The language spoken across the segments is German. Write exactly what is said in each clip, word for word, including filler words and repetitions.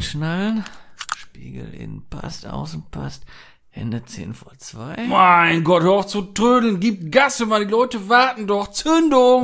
einschnallen. Spiegel innen passt, außen passt. Hände zehn vor zwei. Mein Gott, hör auf zu trödeln. Gib Gas, Mann. Die Leute warten doch. Zündung.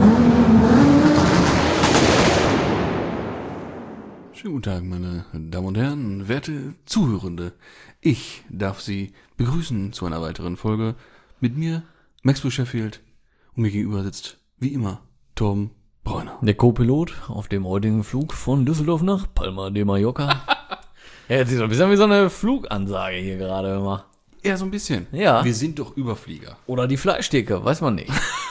Schönen guten Tag, meine Damen und Herren, werte Zuhörende. Ich darf Sie begrüßen zu einer weiteren Folge mit mir, Max Sheffield. Und mir gegenüber sitzt, wie immer, Tom Bräuner. Der Co-Pilot auf dem heutigen Flug von Düsseldorf nach Palma de Mallorca. Ja, jetzt ist so ein bisschen wie so eine Flugansage hier gerade immer. Ja, so ein bisschen. Ja. Wir sind doch Überflieger. Oder die Fleischtheke, weiß man nicht.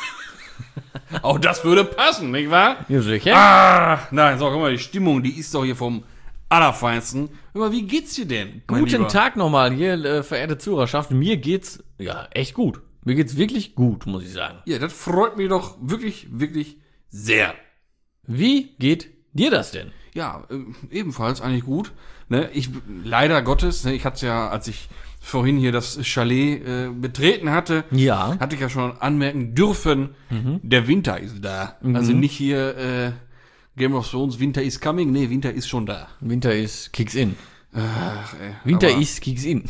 Auch das würde passen, nicht wahr? Ja, sicher. Ah, nein, so, guck mal, die Stimmung, die ist doch hier vom Allerfeinsten. Aber wie geht's dir denn? mein Guten Lieber? Tag nochmal hier, äh, verehrte Zuhörerschaft. Mir geht's, ja, echt gut. Mir geht's wirklich gut, muss ich sagen. Ja, das freut mich doch wirklich, wirklich sehr. Wie geht dir das denn? Ja, äh, ebenfalls eigentlich gut. Ne, ich, leider Gottes, ne, ich hatte ja, als ich vorhin hier das Chalet äh, betreten hatte, Ja. hatte ich ja schon anmerken dürfen, Mhm. der Winter ist da. Mhm. Also nicht hier äh, Game of Thrones, Winter is coming, nee, Winter ist schon da. Winter ist Kicks in. Ach, ey, Winter aber ist Kicks in.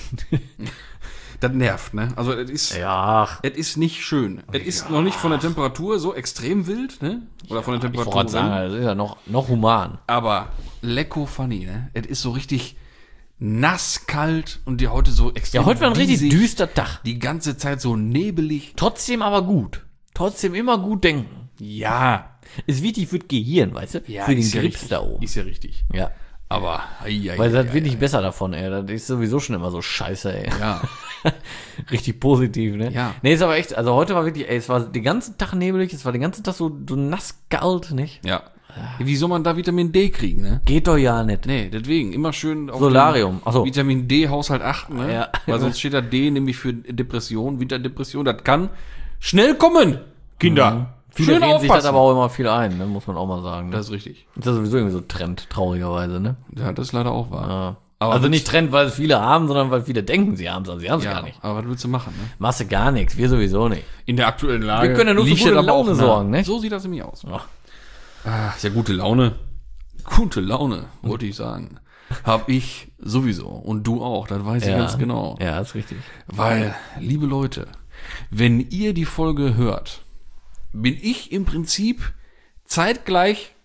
das nervt, ne? Also es ist, Ja, es ist nicht schön. Es ist noch nicht von der Temperatur so extrem wild, ne? Oder von der ich Temperatur. wollte sagen, das ist ja noch, noch human. Aber lecko funny, ne? Es ist so richtig nass, kalt und die heute so extrem. Ja, heute war ein richtig diesig, düster Tag. Die ganze Zeit so nebelig. Trotzdem aber gut. Trotzdem immer gut denken. Ja. Ist wichtig für das Gehirn, weißt du? Ja, für den ist ja Grips richtig. da oben. Ist ja richtig. Ja. Aber, ei, ei, Weil das ei, wird ei, nicht ei. besser davon, ey. Das ist sowieso schon immer so scheiße, ey. Ja. Richtig positiv, ne? Ja. Nee, ist aber echt, also heute war wirklich, ey, es war den ganzen Tag nebelig, es war den ganzen Tag so, so nass kalt, nicht? Ja. Wie soll man da Vitamin D kriegen, ne? Geht doch ja nicht. Nee, deswegen immer schön auf Solarium. den Ach so. Vitamin D-Haushalt achten, ne? Ja. Weil sonst steht da D nämlich für Depression, Winterdepression. Das kann schnell kommen, Kinder. Viele Schön reden sich das aufpassen. aber auch immer viel ein, ne? Muss man auch mal sagen. Ne? Das ist richtig. ist ja sowieso irgendwie so Trend, traurigerweise, ne? Ja, das ist leider auch wahr. Ja. Aber also was- nicht Trend, weil es viele haben, sondern weil viele denken, sie haben es, aber sie haben es Ja, gar nicht. aber was willst du machen, ne? Machst du gar nichts, wir sowieso nicht. In der aktuellen Lage. Wir können ja nur für liegt gute das aber auch Laune nah. sorgen, ne? So sieht das nämlich aus. Ja. Ah, ist ja gute Laune. Gute Laune, wollte ich sagen. Hab ich sowieso. Und du auch, das weiß ich Ja. ganz genau. Ja, ist richtig. Weil, liebe Leute, wenn ihr die Folge hört, bin ich im Prinzip zeitgleich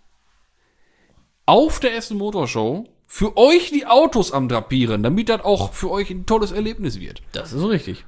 auf der Essen Motorshow für euch die Autos am Drapieren, damit das auch für euch ein tolles Erlebnis wird. Das ist richtig.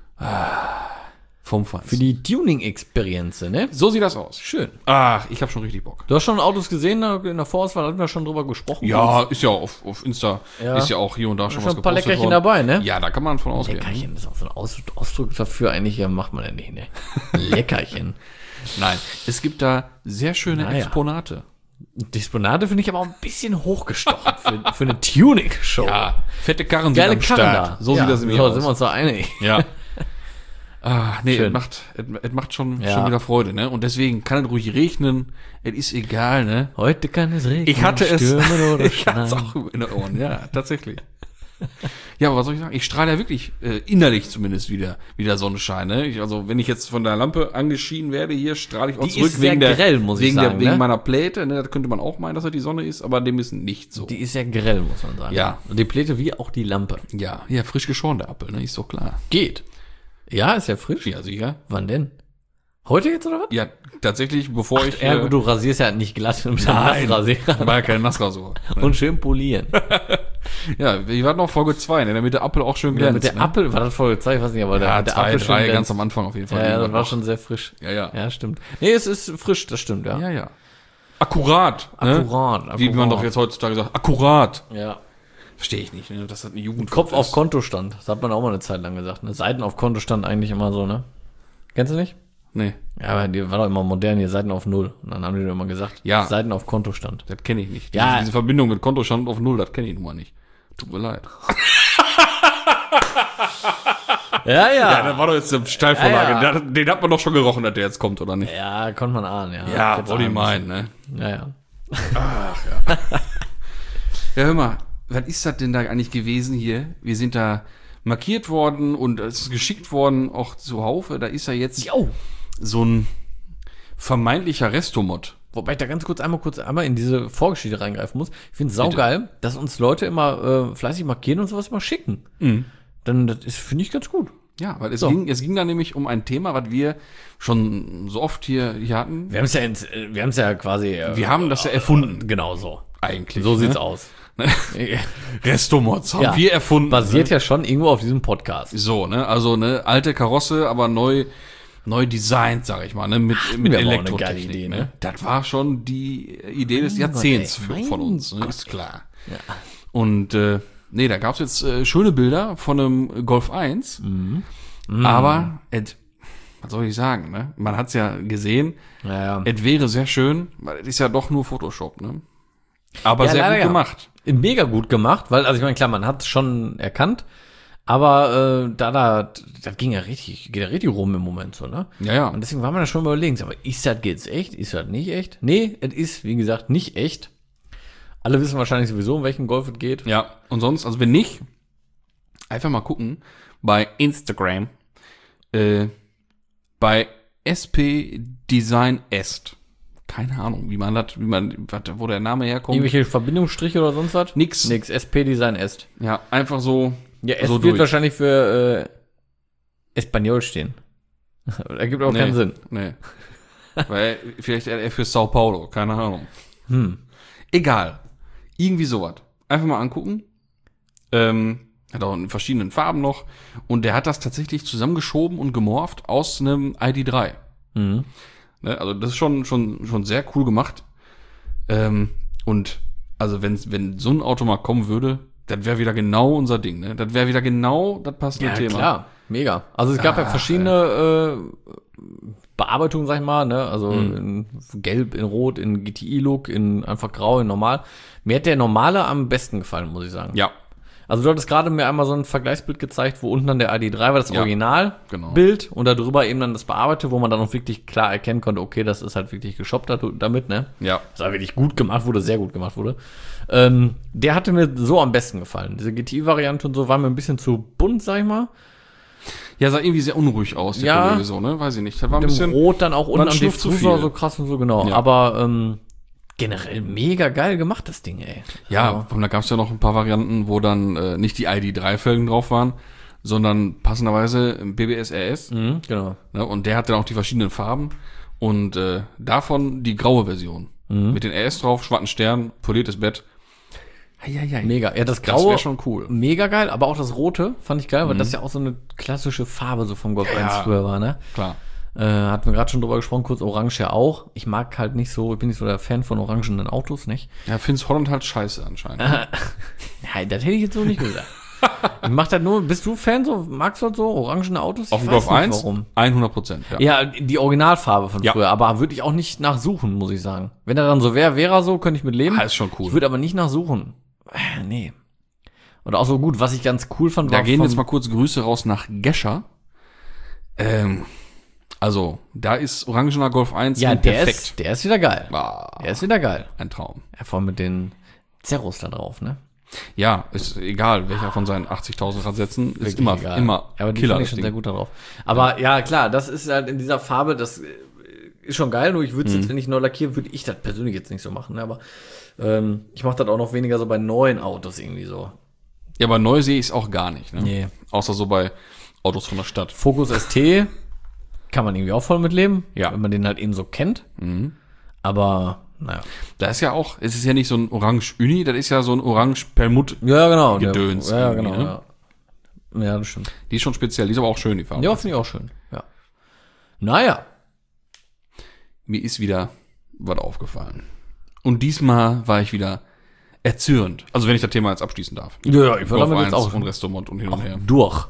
Vom Für Feinsten. die Tuning-Experience, ne? So sieht das aus. Schön. Ach, ich habe schon richtig Bock. Du hast schon Autos gesehen, in der Vorauswahl hatten wir schon drüber gesprochen. Ja, ist ja auf, auf Insta, Ja. ist ja auch hier und da schon schon was ein paar gepostet Leckerchen worden. dabei, ne? Ja, da kann man von ausgehen. Leckerchen ist auch so ein Aus Ausdruck dafür, eigentlich ja, macht man ja nicht, ne? Leckerchen. Nein, es gibt da sehr schöne Naja. Exponate. Disponate finde ich aber auch ein bisschen hochgestochen für, für eine Tuning-Show. Ja, fette Karren Geile sind am Karren Start. da. So ja, sieht das nämlich so, aus. sind wir uns da einig. Ja. Ah, nee, Schön. es macht, es, es macht schon, Ja. schon wieder Freude, ne? Und deswegen kann es ruhig regnen. Es ist egal, ne? Heute kann es regnen, Ich hatte es, stürmen oder ich hatte es schneien. auch in den Ohren, ja, tatsächlich. Ja, aber was soll ich sagen? Ich strahle ja wirklich, äh, innerlich zumindest wieder, wieder Sonnenschein, ne? Ich, also, wenn ich jetzt von der Lampe angeschienen werde hier, strahle ich auch Die zurück ist sehr wegen der, grell, muss ich wegen sagen, der, wegen ne? meiner Pläte, ne? Das könnte man auch meinen, dass das die Sonne ist, aber dem ist nicht so. Die ist ja grell, muss man sagen. Ja. Und die Pläte wie auch die Lampe. Ja, ja, frisch geschoren, der Apfel, ne? Ist doch klar. Geht. Ja, ist ja frisch. Ja, sicher. Wann denn? Heute jetzt oder was? Ja, tatsächlich, bevor ich, Ja, äh, gut, du rasierst ja nicht glatt mit einem Nein. Nassrasierer. war ja kein Nassrasur. Und schön polieren. Ja, wir warten noch Folge zwei, ne? Damit der Apfel auch schön Ja, glänzt. mit der ne? Apfel, war das Folge zwei, ich weiß nicht, aber der, Ja, mit der zwei, Apfel schön drei, glänzt. ganz am Anfang auf jeden Fall. Ja, ja, das Irgendwann war noch. schon sehr frisch. Ja, ja. Ja, stimmt. Nee, es ist frisch, das stimmt, ja. Ja, ja. Akkurat. Ne? Akkurat, Wie man akkurat. doch jetzt heutzutage sagt. Akkurat. Ja. Verstehe ich nicht, ne? Das hat eine Jugend. Kopf auf Kontostand. Das hat man auch mal eine Zeit lang gesagt. Ne? Seiten auf Kontostand eigentlich immer so, ne? Kennst du nicht? Nee, Ja, aber die war doch immer modern, hier Seiten auf Null. Und dann haben die doch immer gesagt, Ja. Seiten auf Kontostand. das kenne ich nicht. Ja. Diese, diese Verbindung mit Kontostand auf Null, das kenne ich nun mal nicht. Tut mir leid. Ja, Ja, das war doch jetzt eine Steilvorlage. Ja, ja. Den- Den hat man doch schon gerochen, dass der jetzt kommt, oder nicht? Ja, konnte man ahnen, ja. Ja, Jetzt wollte ich ahnen meinen, ne? müssen. Ja, ja. Ja, hör mal, was ist das denn da eigentlich gewesen hier? Wir sind da markiert worden und es ist geschickt worden, auch zu Haufe. Da ist ja jetzt Jo. so ein vermeintlicher Restomod. wobei ich da ganz kurz einmal kurz einmal in diese Vorgeschichte reingreifen muss. Ich finde es saugeil, dass uns Leute immer äh, fleißig markieren und sowas mal schicken. Mhm. Dann, das ist, finde ich, ganz gut. Ja, weil es, So. ging, es ging da nämlich um ein Thema, was wir schon so oft hier, hier hatten. Wir haben es ja, ins, äh, wir haben es ja quasi. Äh, Wir haben das ja erfunden. Genau so. Eigentlich. So sieht's ne? aus. Restomods haben Ja. wir erfunden. Basiert ne? ja schon irgendwo auf diesem Podcast. So, ne? Also, ne, alte Karosse, aber neu, neu designt, sag ich mal, ne? Mit, mit wir aber auch eine Elektrotechnik. geile Idee, ne? ne? Das war schon die Idee des Mein Jahrzehnts Gott, für, ey, von mein uns, ne? Gott, Ist klar. Ja. Und, äh, nee, da gab's jetzt äh, schöne Bilder von einem Golf eins. Mhm. Aber, et, was soll ich sagen, ne? Man hat's ja gesehen. Ja, ja. Es wäre sehr schön, weil es ist ja doch nur Photoshop, ne? Aber Ja, sehr leider gut ja. gemacht. Mega gut gemacht, weil, also ich meine, klar, man hat es schon erkannt, aber äh, da, da, das ging ja richtig, geht ja richtig rum im Moment so, ne? Ja, ja. Und deswegen war man da schon mal überlegen, aber ist das jetzt echt? Ist das nicht echt? Nee, es ist, wie gesagt, nicht echt. Alle wissen wahrscheinlich sowieso, um welchen Golf es geht. Ja, und sonst, also wenn nicht, einfach mal gucken bei Instagram, äh, bei S P Design Est. Keine Ahnung, wie man das, wie man, wo der Name herkommt. Irgendwelche Verbindungsstriche oder sonst was? Nix. Nix. S P Design Est. Ja, einfach so. Ja, S so wird durch. wahrscheinlich für äh, Espanol stehen. Ergibt auch keinen Sinn. Nee. Weil vielleicht eher für Sao Paulo, keine Ahnung. Hm. Egal. Irgendwie sowas. Einfach mal angucken. Ähm, hat auch in verschiedenen Farben noch. Und der hat das tatsächlich zusammengeschoben und gemorpht aus einem I D drei. Mhm. Ne? Also das ist schon, schon, schon sehr cool gemacht. Ähm, und also wenn, wenn so ein Auto mal kommen würde, das wäre wieder genau unser Ding. Ne? Das wäre wieder genau das passende Ja, Thema. klar. Mega. Also es gab ja Ah, verschiedene äh, Bearbeitungen, sag ich mal, ne? Also Mhm. in Gelb, in Rot, in G T I-Look, in einfach Grau, in Normal. Mir hat der Normale am besten gefallen, muss ich sagen. Ja, Also du hattest gerade mir einmal so ein Vergleichsbild gezeigt, wo unten dann der I D drei war, das Ja, Originalbild, genau. und darüber eben dann das Bearbeitete, wo man dann auch wirklich klar erkennen konnte, okay, das ist halt wirklich geshoppt damit, ne? ja. Das war wirklich gut gemacht wurde, sehr gut gemacht wurde. Ähm, der hatte mir so am besten gefallen. Diese G T I-Variante und so war mir ein bisschen zu bunt, sag ich mal. Ja, sah irgendwie sehr unruhig aus, der Ja. Kollege so, ne? Weiß ich nicht. Das war ein Mit bisschen. dem Rot dann auch unten war ein am Schnuff zu Diffusor viel. so krass und so, genau. Ja. Aber ähm, generell mega geil gemacht, das Ding, ey. Ja, und da gab es ja noch ein paar Varianten, wo dann äh, nicht die I D drei Felgen drauf waren, sondern passenderweise B B S R S. Mhm, genau. Ne? Und der hat dann auch die verschiedenen Farben. Und äh, davon die graue Version. Mhm. Mit den R S drauf, schwarzen Stern, poliertes Bett. Heieiei. Mega. Ja, das Das Graue, wäre schon cool. mega geil, aber auch das Rote fand ich geil, weil das ja auch so eine klassische Farbe so vom Golf Ja. eins früher war, ne? Klar. Äh, hatten wir gerade schon drüber gesprochen, kurz Orange ja auch. Ich mag halt nicht so, ich bin nicht so der Fan von orangenen Autos, nicht? Ja, findest Holland halt scheiße anscheinend. Nein, das hätte ich jetzt so nicht gesagt. Ich mach das nur, bist du Fan so, magst du das so, orangene Autos? Auf Ich dem weiß Golf nicht, eins? warum. hundert Prozent, ja. Ja, die Originalfarbe von Ja. früher, aber würde ich auch nicht nachsuchen, muss ich sagen. Wenn er dann so wäre, wäre er so, könnte ich mit leben. Ah, ist schon cool. Ich würde aber nicht nachsuchen. Äh, nee. Und auch so gut, was ich ganz cool fand, Da war gehen von- jetzt mal kurz Grüße raus nach Gescher. Ähm, also, da ist orangener Golf eins ja, der perfekt. ist, der ist wieder geil. Ah, Der ist wieder geil. ein Traum. Ja, vor allem mit den Zerros da drauf, ne? Ja, ist egal, welcher von seinen achtzigtausend Radsätzen, ist Wirklich immer, egal. immer Ja, aber die Killer. fand ich das schon Ding. sehr gut darauf. Aber ja. klar, das ist halt in dieser Farbe, das äh, ist schon geil, nur ich würde es Mhm. jetzt, wenn ich neu lackiere, würde ich das persönlich jetzt nicht so machen, ne? Aber ähm, ich mache das auch noch weniger so bei neuen Autos irgendwie so. Ja, aber neu sehe ich es auch gar nicht. Ne? Nee. Außer so bei Autos von der Stadt. Focus S T kann man irgendwie auch voll mitleben, Ja. wenn man den halt eben so kennt. Mhm. Aber, naja. Da ist ja auch, es ist ja nicht so ein Orange-Uni, das ist ja so ein Orange-Permut. Ja, genau. Gedöns Der, ja, irgendwie, genau. ne? Ja. ja, das stimmt. Die ist schon speziell, die ist aber auch schön, die Farbe. Ja, finde ich auch schön. Ja. Naja. Mir ist wieder was aufgefallen. Und diesmal war ich wieder erzürnt. Also wenn ich das Thema jetzt abschließen darf. Ja, ja, ich war Golf damit jetzt eins auch und Restaurant und hin und her. durch.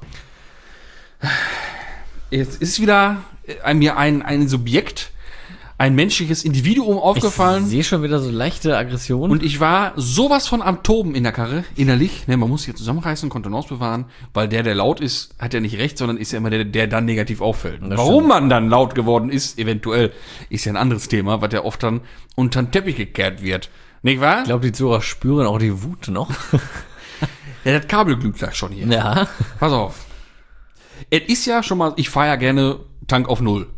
Jetzt ist wieder äh, mir ein, ein Subjekt, ein menschliches Individuum aufgefallen. Ich sehe schon wieder so leichte Aggression. Und ich war sowas von am Toben in der Karre, innerlich. Ne, man muss sich zusammenreißen, Kontenance bewahren, weil der, der laut ist, hat ja nicht recht, sondern ist ja immer der, der dann negativ auffällt. Das Warum stimmt. man dann laut geworden ist, eventuell, ist ja ein anderes Thema, was ja oft dann unter den Teppich gekehrt wird. Nicht wahr? Ich glaube, die Zuhörer spüren auch die Wut noch. Ja, das Kabel glüht gleich schon hier. Ja. Pass auf. Es ist ja schon mal, ich fahre ja gerne Tank auf Null.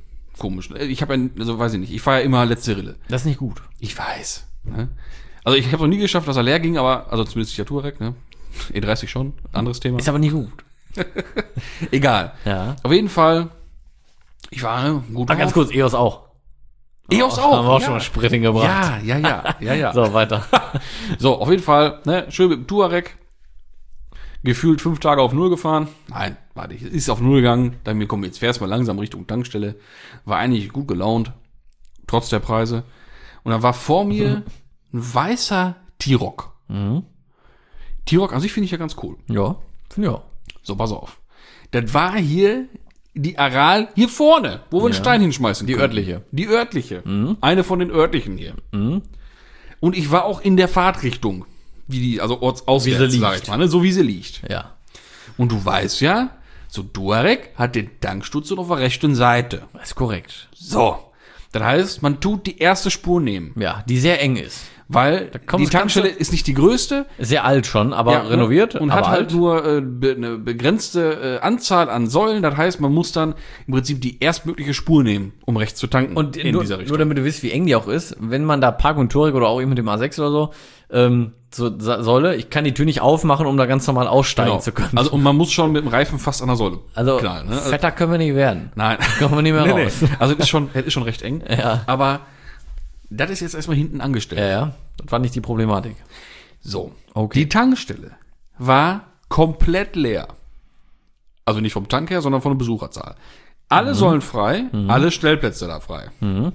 komisch. Ich habe ja, also weiß ich nicht, ich fahre ja immer letzte Rille. Das ist nicht gut. Ich weiß. Ne? Also ich habe noch nie geschafft, dass er leer ging, aber, also zumindest der Touareg, ne? E dreißig schon, anderes Thema. Ist aber nicht gut. Egal. Ja. Auf jeden Fall, ich war ne, gut Ah, ganz drauf. kurz, E O S auch. E O S Oh, auch. Haben wir auch ja. schon mal Sprit hingebracht. Ja, ja, ja, ja, ja. So, weiter. So, auf jeden Fall, ne, schön mit dem Touareg. Gefühlt fünf Tage auf Null gefahren. Nein, warte, ich ist auf Null gegangen. Dann mir komm, jetzt fährst mal langsam Richtung Tankstelle. War eigentlich gut gelaunt, trotz der Preise. Und dann war vor mir ein weißer T-Roc. Mhm. T-Roc an sich finde ich ja ganz cool. Ja, finde ich auch. So, pass auf. Das war hier die Aral hier vorne, wo wir einen Ja. Stein hinschmeißen Die konnten. örtliche. Die örtliche. Eine von den örtlichen hier. Mhm. Und ich war auch in der Fahrtrichtung. Wie die, also ortsauswärts, Wie sie sag liegt. ich mal, ne? So wie sie liegt. Ja. Und du weißt ja, so Touareg hat den Tankstutzen auf der rechten Seite. Das ist korrekt. So. Das heißt, man tut die erste Spur nehmen. Ja, die sehr eng ist. Weil kommt die das Tankstelle Ganze- ist nicht die größte. Sehr alt schon, aber Ja, renoviert. Und aber hat halt alt. nur äh, be, eine begrenzte äh, Anzahl an Säulen. Das heißt, man muss dann im Prinzip die erstmögliche Spur nehmen, um rechts zu tanken. Und in nur, dieser nur Richtung. damit du weißt, wie eng die auch ist, wenn man da Park und Touareg oder auch eben mit dem A sechs oder so, ähm, so Sa- Säule, ich kann die Tür nicht aufmachen, um da ganz normal aussteigen Genau. zu können. Also und man muss schon mit dem Reifen fast an der Säule Also, knallen. Ne? Also, fetter können wir nicht werden. nein. Kommen wir nicht mehr Nee, raus. nee. Also es ist schon, es ist schon recht eng. Ja. Aber das ist jetzt erstmal hinten angestellt. Ja, ja, das war nicht die Problematik. So. Okay. Die Tankstelle war komplett leer. Also nicht vom Tank her, sondern von der Besucherzahl. Alle Säulen frei, alle Stellplätze da frei.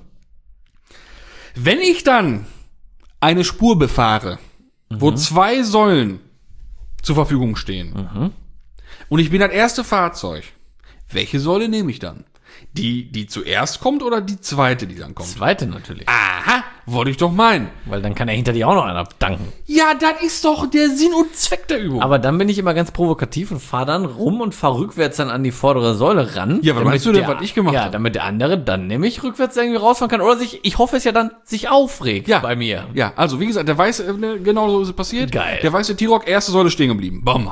Wenn ich dann eine Spur befahre, wo zwei Säulen zur Verfügung stehen, und ich bin das erste Fahrzeug, welche Säule nehme ich dann? Die, die zuerst kommt oder die zweite, die dann kommt? Zweite natürlich. Aha, wollte ich doch meinen. Weil dann kann er hinter dir auch noch einer danken. Ja, das ist doch der Sinn und Zweck der Übung. Aber dann bin ich immer ganz provokativ und fahre dann rum und fahre rückwärts dann an die vordere Säule ran. Ja, was damit meinst du denn, der- was ich gemacht Ja, habe? damit der andere dann nämlich rückwärts irgendwie rausfahren kann. Oder sich, ich hoffe es ja dann, sich aufregt Ja. bei mir. Ja, also wie gesagt, der weiße, äh, genau so ist es passiert. Geil. Der weiße T-Roc, erste Säule stehen geblieben. Bam.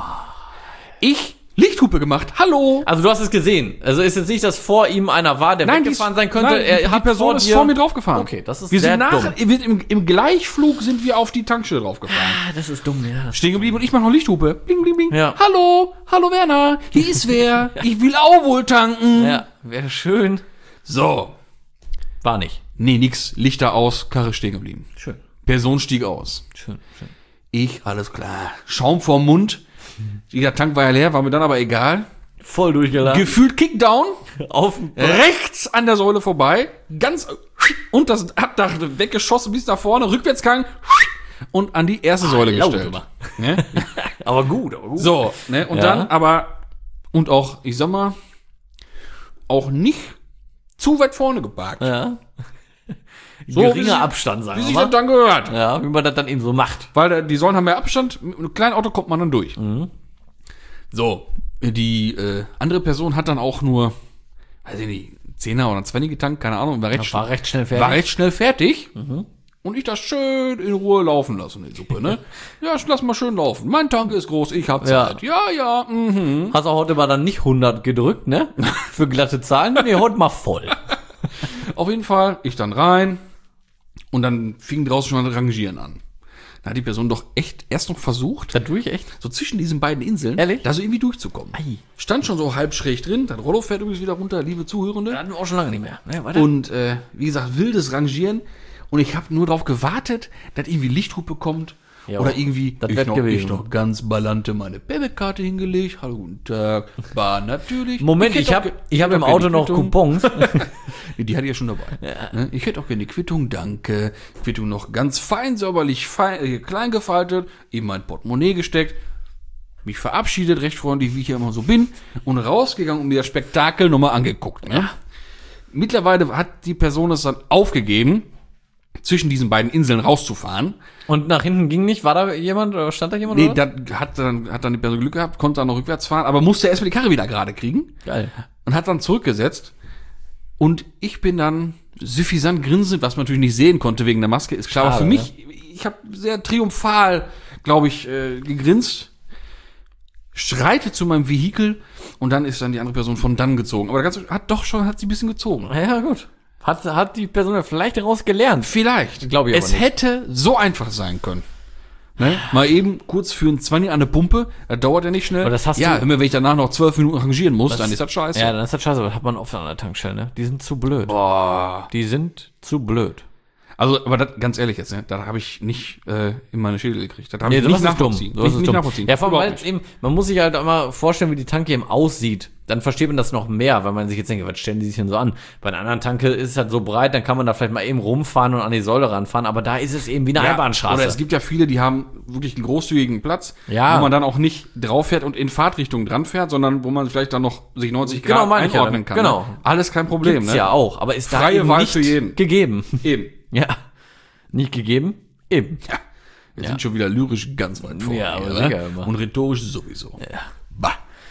Ich Lichthupe gemacht. Hallo. Also du hast es gesehen. Also ist jetzt nicht, dass vor ihm einer war, der Nein, die weggefahren ist- sein könnte. nein, die- er die hat Person vor ist dir, vor mir draufgefahren. Okay, das ist Wir sehr sind nach, dumm. wir- im, im Gleichflug sind wir auf die Tankstelle draufgefahren. Ah, das ist dumm, ja. Das Stehen geblieben und ich mache noch Lichthupe. Bling, bling, bling. Ja. Hallo, hallo Werner. Hier ist wer. Ich will auch wohl tanken. ja, wäre schön. So. War nicht. Nee, nix. Lichter aus, Karre stehen geblieben. Schön. Person stieg aus. Schön, schön. Ich, alles klar. Schaum vorm Mund. Der Tank war ja leer, war mir dann aber egal. Voll durchgeladen. Gefühlt Kickdown. Auf Rechts an der Säule vorbei. Ganz. Und das Abdach weggeschossen bis nach vorne. Rückwärtsgang. Und an die erste Säule laut gestellt. immer. Ne? Aber gut, aber gut. So, ne? Und Ja. dann aber. Und auch, ich sag mal, auch nicht zu weit vorne geparkt. Ja. So, wie Geringer sie- Abstand, sagen Wie wir sich mal. das dann gehört. Ja, wie man das dann eben so macht. Weil da- die Säulen haben ja Abstand. Mit einem kleinen Auto kommt man dann durch. Mhm. So, die äh, andere Person hat dann auch nur, weiß ich nicht, Zehner oder Zwanni getankt, keine Ahnung, war recht, Das war recht schnell war fertig. recht schnell fertig. Und ich das schön in Ruhe laufen lassen, die Suppe, ne? Ja, ich lass mal schön laufen. Mein Tank ist groß, ich hab Ja. Zeit. Ja, ja, mhm. Hast auch heute mal dann nicht hundert gedrückt, ne? Für glatte Zahlen. Nee, heute mal voll. Auf jeden Fall, ich dann rein. Und dann fing draußen schon das Rangieren an. Da hat die Person doch echt erst noch versucht, Das tue ich echt. so zwischen diesen beiden Inseln, Ehrlich? da so irgendwie durchzukommen. Ei. Stand schon so halb schräg drin, das Rollo fährt übrigens wieder runter, liebe Zuhörende. Das hatten wir auch schon lange nicht mehr. Ne, weiter. Und äh, wie gesagt, wildes Rangieren. Und ich habe nur darauf gewartet, dass irgendwie Lichthupe kommt. Ja, oder irgendwie, das ich wird noch, gewesen. ich noch ganz ballante meine Bebekarte hingelegt. Hallo, guten Tag. War natürlich. Moment, ich, hätte auch habe ge- ich hab hätte im auch gerne Auto die noch Quittung. Coupons. Nee, die hatte ich ja schon dabei. Ne? Ich hätte auch gerne die Quittung, danke. Quittung noch ganz fein, säuberlich, fein, äh, klein gefaltet, in mein Portemonnaie gesteckt, mich verabschiedet, recht freundlich, wie ich ja immer so bin, und rausgegangen und mir das Spektakel nochmal angeguckt. Ne? Mittlerweile hat die Person es dann aufgegeben, zwischen diesen beiden Inseln rauszufahren. Und nach hinten ging nicht. War da jemand oder stand da jemand? Nee, oder? da hat dann, hat dann die Person Glück gehabt, konnte dann noch rückwärts fahren, aber musste erstmal die Karre wieder gerade kriegen. Geil. Und hat dann zurückgesetzt. Und ich bin dann suffisant grinsend, was man natürlich nicht sehen konnte wegen der Maske, ist klar. Aber Schade, für mich, ich habe sehr triumphal, glaube ich, äh, gegrinst. schreite zu meinem Vehikel und dann ist dann die andere Person von dann gezogen. Aber das Ganze hat doch schon, hat sie ein bisschen gezogen. Ja, gut. Hat, hat die Person ja vielleicht daraus gelernt? Vielleicht. Glaube ich aber Es nicht. hätte so einfach sein können. Ne? Mal eben kurz für ein zwanzig an der Pumpe, das dauert ja nicht schnell. Aber das hast ja, du- immer wenn ich danach noch zwölf Minuten rangieren muss, dann ist das scheiße. Ja, dann ist das scheiße. Aber das hat man oft an der Tankstelle, ne? Die sind zu blöd. Boah. Die sind zu blöd. Also, aber das, ganz ehrlich jetzt, ne, da habe ich nicht äh, in meine Schädel gekriegt. Das habe Nee, ich sowas nicht ist dumm. nachvollziehen. Sowas Nicht, ist nicht dumm. nachvollziehen. Ja, vor allem, Überhaupt weil es nicht. eben, man muss sich halt immer vorstellen, wie die Tanke eben aussieht. Dann versteht man das noch mehr, weil man sich jetzt denkt, was stellen die sich denn so an? Bei einer anderen Tanke ist es halt so breit, dann kann man da vielleicht mal eben rumfahren und an die Säule ranfahren, aber da ist es eben wie eine Einbahnstraße. Oder es gibt ja viele, die haben wirklich einen großzügigen Platz, Ja. wo man dann auch nicht drauf fährt und in Fahrtrichtung dran fährt, sondern wo man vielleicht dann noch sich neunzig Genau, Grad meine ich ja einordnen dann. kann. Genau. Ne? Alles kein Problem, Gibt's ne? ja auch, aber ist da Freie eben Wahl nicht für jeden. gegeben. Eben. Ja. Nicht gegeben? Eben. Ja. Wir Ja. sind schon wieder lyrisch ganz weit vorne. Ja, aber hier, sicher ne? immer. Und rhetorisch sowieso. Ja. Bah.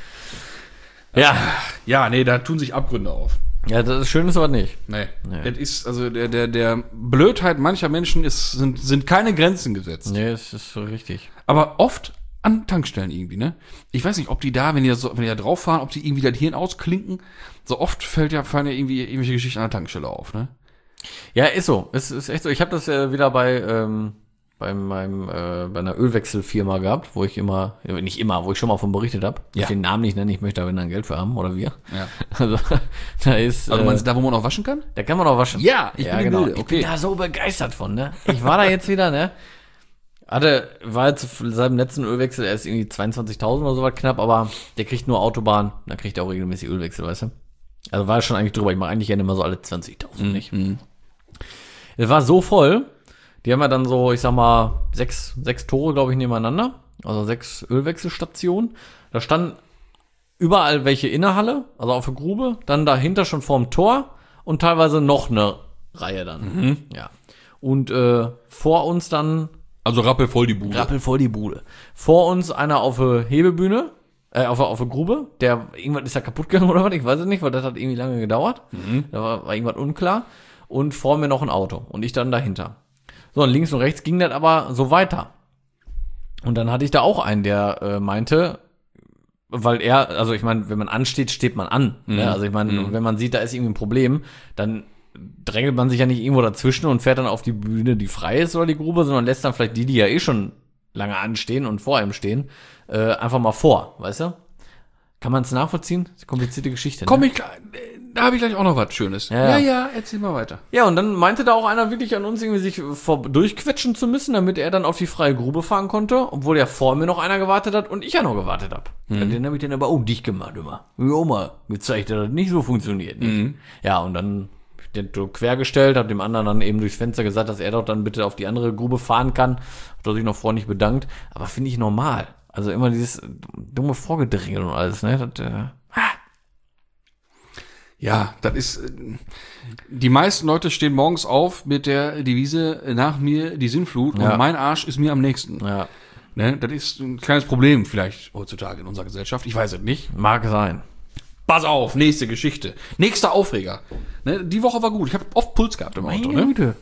Ja. Ja, nee, da tun sich Abgründe auf. Ja, das ist schön ist aber nicht. Nee. Nee. Das ist, also der, der, der Blödheit mancher Menschen ist, sind, sind keine Grenzen gesetzt. Nee, das ist so richtig. Aber oft an Tankstellen irgendwie, ne? Ich weiß nicht, ob die da, wenn die da, so, wenn die da drauf fahren, ob die irgendwie das Hirn ausklinken. So oft fällt ja, fallen ja irgendwie irgendwelche Geschichten an der Tankstelle auf, ne? Ja, ist so. Es ist echt so. Ich habe das äh, wieder bei ähm, bei meinem äh, bei einer Ölwechselfirma gehabt, wo ich immer, ja, nicht immer, wo ich schon mal von berichtet habe. Ja. Ich den Namen nicht nennen, ich möchte aber dann Geld für haben oder wir. Ja. Also da ist. Also äh, meinst du da, wo man auch waschen kann? Da kann man auch waschen. Ja, ich ja, bin im genau. Bilde, Ich okay. bin da so begeistert von, ne? Ich war da jetzt wieder, ne? Hatte, war jetzt seit dem letzten Ölwechsel erst irgendwie zweiundzwanzigtausend oder so was knapp, aber der kriegt nur Autobahn, da kriegt er auch regelmäßig Ölwechsel, weißt du? Also war schon eigentlich drüber. Ich mache eigentlich gerne immer so alle zwanzigtausend, nicht? Es war so voll, die haben ja dann so, ich sag mal, sechs, sechs Tore, glaube ich, nebeneinander. Also sechs Ölwechselstationen. Da standen überall welche in der Halle, also auf der Grube, dann dahinter schon vorm Tor und teilweise noch eine Reihe dann. Ja. Und äh, vor uns dann Also rappelvoll die Bude. rappelvoll die Bude. Vor uns einer auf der Hebebühne, äh, auf der, auf der Grube, der, irgendwas ist da kaputt gegangen oder was, ich weiß es nicht, weil das hat irgendwie lange gedauert. Da war, war irgendwas unklar. Und vor mir noch ein Auto und ich dann dahinter. So, und links und rechts ging das aber so weiter. Und dann hatte ich da auch einen, der äh, meinte, weil er, also ich meine, wenn man ansteht, steht man an. Ne? Also ich meine, wenn man sieht, da ist irgendwie ein Problem, dann drängelt man sich ja nicht irgendwo dazwischen und fährt dann auf die Bühne, die frei ist oder die Grube, sondern lässt dann vielleicht die, die ja eh schon lange anstehen und vor einem stehen, äh, einfach mal vor, weißt du? Kann man es nachvollziehen? Das ist eine komplizierte Geschichte. Ne? Komm ich, gleich- da habe ich gleich auch noch was Schönes. Ja, ja. ja, erzähl mal weiter. Ja, und dann meinte da auch einer wirklich an uns irgendwie sich vor, durchquetschen zu müssen, damit er dann auf die freie Grube fahren konnte, obwohl ja vor mir noch einer gewartet hat und ich ja noch gewartet habe. Mhm. Den habe ich dann aber auch dicht gemacht immer. Ja, mal gezeigt, dass das nicht so funktioniert. Nicht? Mhm. Ja, und dann hab ich den so quergestellt, habe dem anderen dann eben durchs Fenster gesagt, dass er doch dann bitte auf die andere Grube fahren kann. Hat er sich noch freundlich bedankt. Aber finde ich normal. Also immer dieses dumme Vorgedrängel und alles, ne? Das, äh, Ja, das ist, äh, die meisten Leute stehen morgens auf mit der Devise, äh, nach mir die Sinnflut Ja. und mein Arsch ist mir am nächsten. ja, Ne? Das ist ein kleines Problem vielleicht heutzutage in unserer Gesellschaft. Ich weiß es nicht. mag sein. Pass auf, nächste Geschichte. Nächster Aufreger. Ne? Die Woche war gut. Ich habe oft Puls gehabt im Auto. Ne? Güte.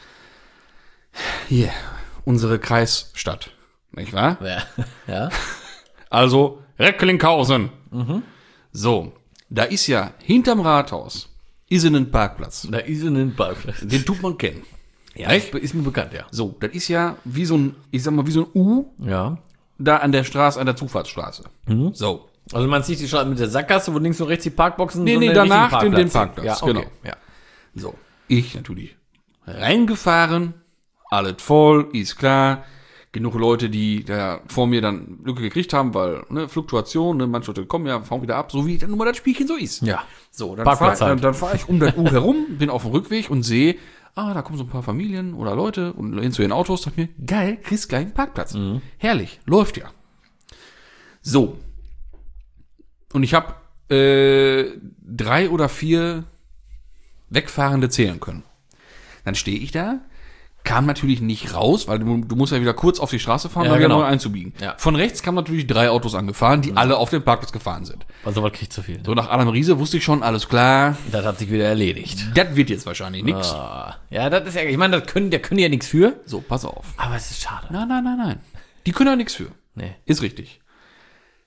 Hier, unsere Kreisstadt. Nicht wahr? Ja. ja. Also Recklinghausen. So, da ist ja hinterm Rathaus ist ein Parkplatz. Da ist ein Parkplatz. Den tut man kennen. Ja, ist mir bekannt, ja. So, das ist ja wie so ein, ich sag mal, wie so ein U Ja. da an der Straße, an der Zufahrtsstraße. So. Also man sieht die Straße mit der Sackgasse, wo links und rechts die Parkboxen Nee, sind. nee, und der danach richtige den- den Parkplatz. Parkplatz, Ja, okay. genau. Ja. So. Ich natürlich reingefahren, alles voll, ist klar. Genug Leute, die da vor mir dann Lücke gekriegt haben, weil, ne, Fluktuation, ne, manche Leute kommen ja, fahren wieder ab, so wie dann nun mal das Spielchen so ist. Ja. So, dann Parkplatz fahre halt. dann, dann fahr ich um das U herum, bin auf dem Rückweg und sehe, ah, da kommen so ein paar Familien oder Leute und hin zu ihren Autos, dachte mir, geil, kriegst gleich einen Parkplatz. Herrlich, läuft ja. So. Und ich habe äh, drei oder vier Wegfahrende zählen können. Dann stehe ich da, kam natürlich nicht raus, weil du, du musst ja wieder kurz auf die Straße fahren, Ja, um wieder genau. neu einzubiegen. Ja. Von rechts kamen natürlich drei Autos angefahren, die alle auf den Parkplatz gefahren sind. Also was kriegt zu viel. So, nach Adam Riese wusste ich schon, alles klar, Das hat sich wieder erledigt. das wird jetzt wahrscheinlich nix. Ah. Ja, das ist ja, ich meine, das können, der können ja nichts für. So, pass auf. Aber es ist schade. Nein, nein, nein, nein. Die können ja nichts für. Nee. Ist richtig.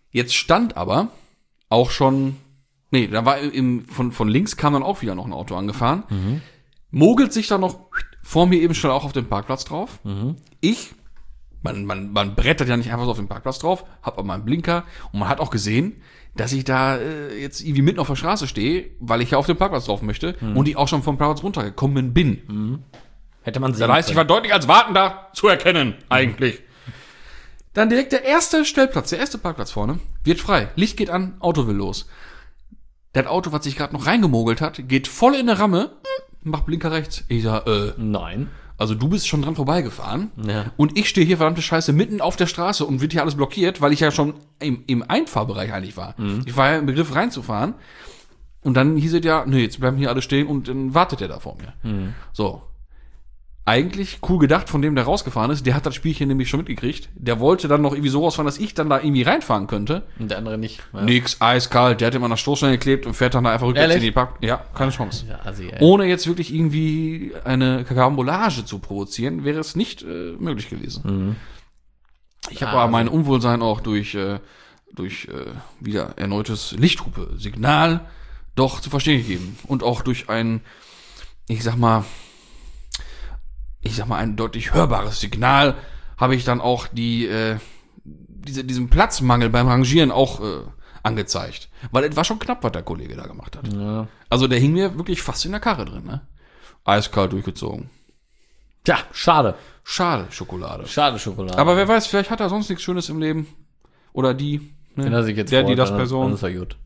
Jetzt stand aber auch schon, nee, da war im, von, von links kam dann auch wieder noch ein Auto angefahren, mhm. mogelt sich dann noch vor mir eben schnell auch auf den Parkplatz drauf. Mhm. Ich, man, man, man brettert ja nicht einfach so auf den Parkplatz drauf, hab aber meinen Blinker und man hat auch gesehen, dass ich da äh, jetzt irgendwie mitten auf der Straße stehe, weil ich ja auf den Parkplatz drauf möchte mhm. und ich auch schon vom Parkplatz runtergekommen bin. Mhm. Hätte man sehen Das heißt, ich war deutlich als Wartender zu erkennen, eigentlich. Dann direkt der erste Stellplatz, der erste Parkplatz vorne, wird frei. Licht geht an, Auto will los. Das Auto, was sich gerade noch reingemogelt hat, geht voll in eine Ramme, macht Blinker rechts. Ich sag, äh, nein. Also du bist schon dran vorbeigefahren ja. und ich stehe hier verdammte Scheiße mitten auf der Straße und wird hier alles blockiert, weil ich ja schon im, im Einfahrbereich eigentlich war. Mhm. Ich war ja im Begriff reinzufahren und dann hieß es ja, nee, jetzt bleiben hier alle stehen und dann wartet der da vor mir. Mhm. So. Eigentlich cool gedacht von dem, der rausgefahren ist. Der hat das Spielchen nämlich schon mitgekriegt. Der wollte dann noch irgendwie so rausfahren, dass ich dann da irgendwie reinfahren könnte. Und der andere nicht. Ja. Nix, eiskalt. Der hat immer an der Stoßstange geklebt und fährt dann da einfach rückwärts in die Park. Ja, keine Chance. Ja, assi, ohne jetzt wirklich irgendwie eine Karambolage zu provozieren, wäre es nicht äh, möglich gewesen. Mhm. Ich habe ah, aber mein Unwohlsein auch durch, äh, durch äh, wieder erneutes Lichthupe-Signal doch zu verstehen gegeben. Und auch durch ein, ich sag mal, ich sag mal, ein deutlich hörbares Signal habe ich dann auch die, äh, diese, diesen Platzmangel beim Rangieren auch äh, angezeigt. Weil es war schon knapp, was der Kollege da gemacht hat. Ja. Also der hing mir wirklich fast in der Karre drin, ne? Eiskalt durchgezogen. Tja, schade. Schade, Schokolade. Schade, Schokolade. Aber wer weiß, vielleicht hat er sonst nichts Schönes im Leben. Oder die, ne? Wenn er sich jetzt der, freut, die, das dann, Person. Dann ist er gut.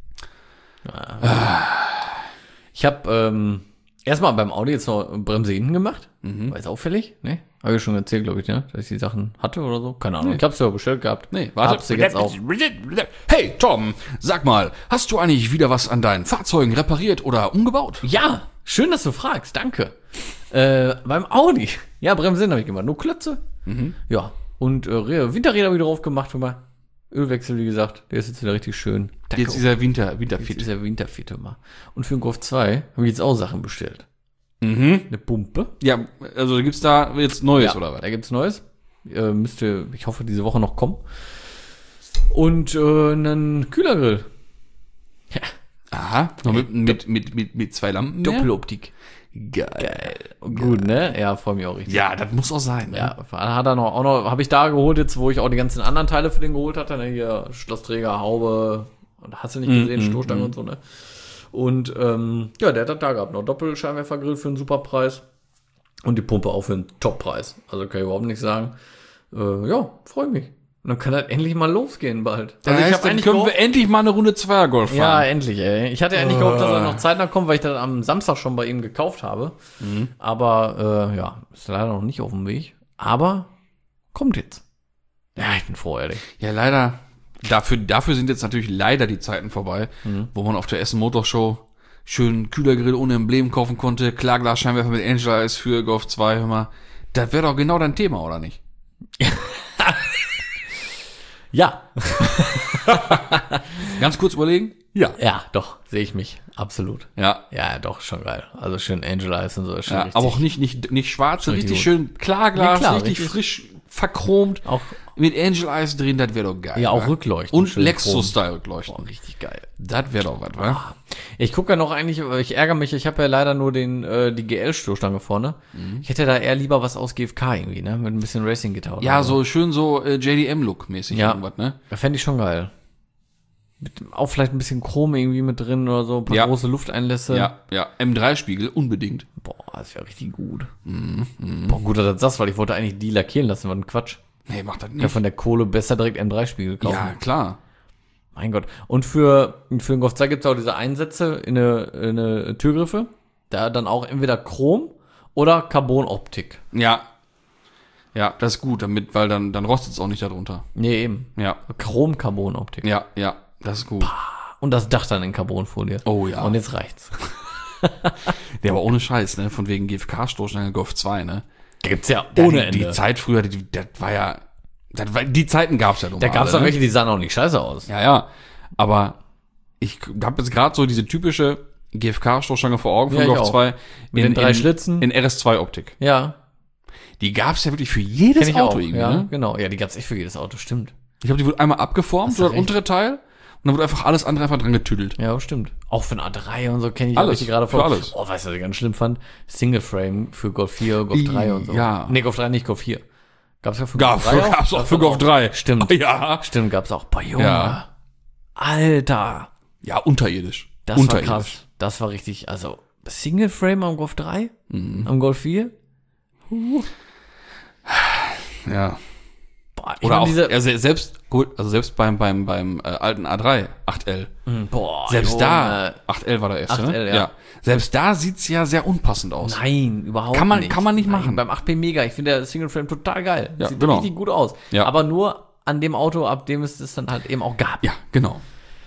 Ja. Ah. Ich habe ähm, erstmal beim Audi jetzt noch Bremse hinten gemacht. Mhm. War jetzt auffällig, ne? Habe ich schon erzählt, glaube ich, ne? Dass ich die Sachen hatte oder so. Keine Ahnung. Nee. Ich hab's ja bestellt gehabt. Nee, warte. Hab's jetzt auch. Hey, Tom, sag mal, hast du eigentlich wieder was an deinen Fahrzeugen repariert oder umgebaut? Ja, schön, dass du fragst. Danke. äh, beim Audi. Ja, Bremsen habe ich gemacht. Nur Klötze. Mhm. Ja. Und äh, Winterräder habe ich drauf gemacht. Mal. Ölwechsel, wie gesagt. Der ist jetzt wieder richtig schön. Danke. Jetzt dieser Winter, Winterfit. Jetzt dieser Winterfit immer. Und für den Golf zwei habe ich jetzt auch Sachen bestellt. Mhm. Eine Pumpe. Ja, also gibt's da jetzt Neues, ja, oder was? Da gibt's Neues. Äh, müsste, ich hoffe, diese Woche noch kommen. Und äh, einen Kühlergrill. Ja. Aha. Noch mit, mit, mit, mit, mit zwei Lampen. Doppeloptik. Geil. Geil. Gut, ne? Ja, freue mich auch richtig. Ja, das muss auch sein. Ne? Ja, hat er noch, auch noch, habe ich da geholt jetzt, wo ich auch die ganzen anderen Teile für den geholt hatte. Ne? Hier Schlossträger, Haube, und hast du nicht gesehen, mm, Stoßstange mm, und so, ne? Und ähm, ja, der hat das da gehabt. Noch Doppelscheinwerfergrill für einen super Preis. Und die Pumpe auch für einen Top-Preis. Also kann ich überhaupt nicht sagen. Äh, ja, freue mich. Und dann kann das endlich mal losgehen bald. Das Also heißt, ich hab dann eigentlich können gehofft, wir endlich mal eine Runde Zweiergolf fahren. ja, endlich, ey. Ich hatte eigentlich Oh. gehofft, dass er noch zeitnah kommt, weil ich das am Samstag schon bei ihm gekauft habe. Mhm. Aber äh, ja, ist leider noch nicht auf dem Weg. Aber kommt jetzt. Ja, ich bin froh, ehrlich. Ja, leider. Dafür, dafür sind jetzt natürlich leider die Zeiten vorbei, mhm. wo man auf der Essen Motor Show schön Kühlergrill ohne Emblem kaufen konnte, Klarglasscheinwerfer mit Angel Eyes für Golf zwei, hör mal. Das wäre doch genau dein Thema, oder nicht? Ja. Ganz kurz überlegen? Ja. Ja, doch, sehe ich mich. Absolut. Ja. Ja, doch, schon geil. Also schön Angel Eyes und so. Ist schon Ja, richtig, aber auch nicht, nicht, nicht schwarz, so richtig richtig gut. schön Klarglas, Ja, klar, richtig, richtig. frisch verchromt. Auch, Mit Angel Eyes drin, das wäre doch geil. ja, auch wa? Rückleuchten. Und schön Lexus-Style Boah, Rückleuchten. richtig geil. Das wäre doch was, wa? Ich gucke ja noch eigentlich, ich ärgere mich, ich habe ja leider nur den äh, die G L-Stoßstange vorne. Mhm. Ich hätte da eher lieber was aus G F K irgendwie, ne? Mit ein bisschen Racing-Gitter. oder Ja, so schön so äh, J D M-Look-mäßig Ja. irgendwas, ne? Da fände ich schon geil. Mit, auch vielleicht ein bisschen Chrom irgendwie mit drin oder so, ein paar Ja. große Lufteinlässe. Ja, ja. M drei Spiegel, unbedingt. Boah, das wäre richtig gut. Mhm. Boah, gut, dass du das sagst, weil ich wollte eigentlich die lackieren lassen, war ein Quatsch. Nee, mach das Ja, nicht. von der Kohle besser direkt M drei Spiegel kaufen. Ja, klar. Mein Gott. Und für, für den Golf zwei gibt es auch diese Einsätze in eine, in eine Türgriffe. Da dann auch entweder Chrom oder Carbon-Optik. Ja. Ja, das ist gut, damit, weil dann, dann rostet es auch nicht darunter. Nee, eben. Ja. Chrom-Carbon-Optik. Ja, ja, das ist gut. Und das Dach dann in Carbonfolie. Oh ja. Und jetzt reicht's. Der war ohne Scheiß, ne? Von wegen G F K-Stoßstange Golf zwei, ne? Da gibt's ja Ja, ohne die, Ende. die Zeit früher, die, das war ja, das war, die Zeiten gab's ja nun da mal gab's alle, auch ne? welche, die sahen auch nicht scheiße aus. Ja, ja. Aber ich habe jetzt gerade so diese typische G F K-Stoßstange vor Augen von Ja, ich Golf auch. zwei. Mit den drei Schlitzen. In R S zwei Optik. Ja. Die gab's ja wirklich für jedes Kenn ich Auto auch. irgendwie, Ja, ne? genau. Ja, die gab's echt für jedes Auto, stimmt. Ich glaube, die wurde einmal abgeformt, Hast du so das recht. untere Teil. Und dann wurde einfach alles andere einfach dran getüdelt. Ja, stimmt. Auch für ein A drei und so kenne ich Alles, hab ich die gerade für vor. alles. Oh, weißt du, was ich ganz schlimm fand? Single Frame für Golf vier, Golf drei und so. Ja. Nee, Golf drei nicht, Golf vier. Gab's ja für Gab, Golf drei auch? gab's auch Gab's für dann Golf drei. Stimmt. Ja. Stimmt, gab's auch. Boah, Junge. Ja. Alter. Ja, unterirdisch. Das war unterirdisch. krass. Das war richtig, also Single Frame am Golf drei? Mhm. Am Golf vier? Ja. Boah, ich Oder mein, auch, diese, ja, se- selbst, gut, also selbst beim, beim, beim äh, alten A drei, acht L. boah, Selbst Junge. da, acht L war der erste, acht L, ne? ja. Selbst da sieht's ja sehr unpassend aus. Nein, überhaupt Kann man- nicht. kann man nicht Nein, machen. Beim acht P Mega, ich finde der Single Frame total geil. Ja, Sieht genau. richtig gut aus. Ja. Aber nur an dem Auto, ab dem es das dann halt eben auch gab. Ja, genau.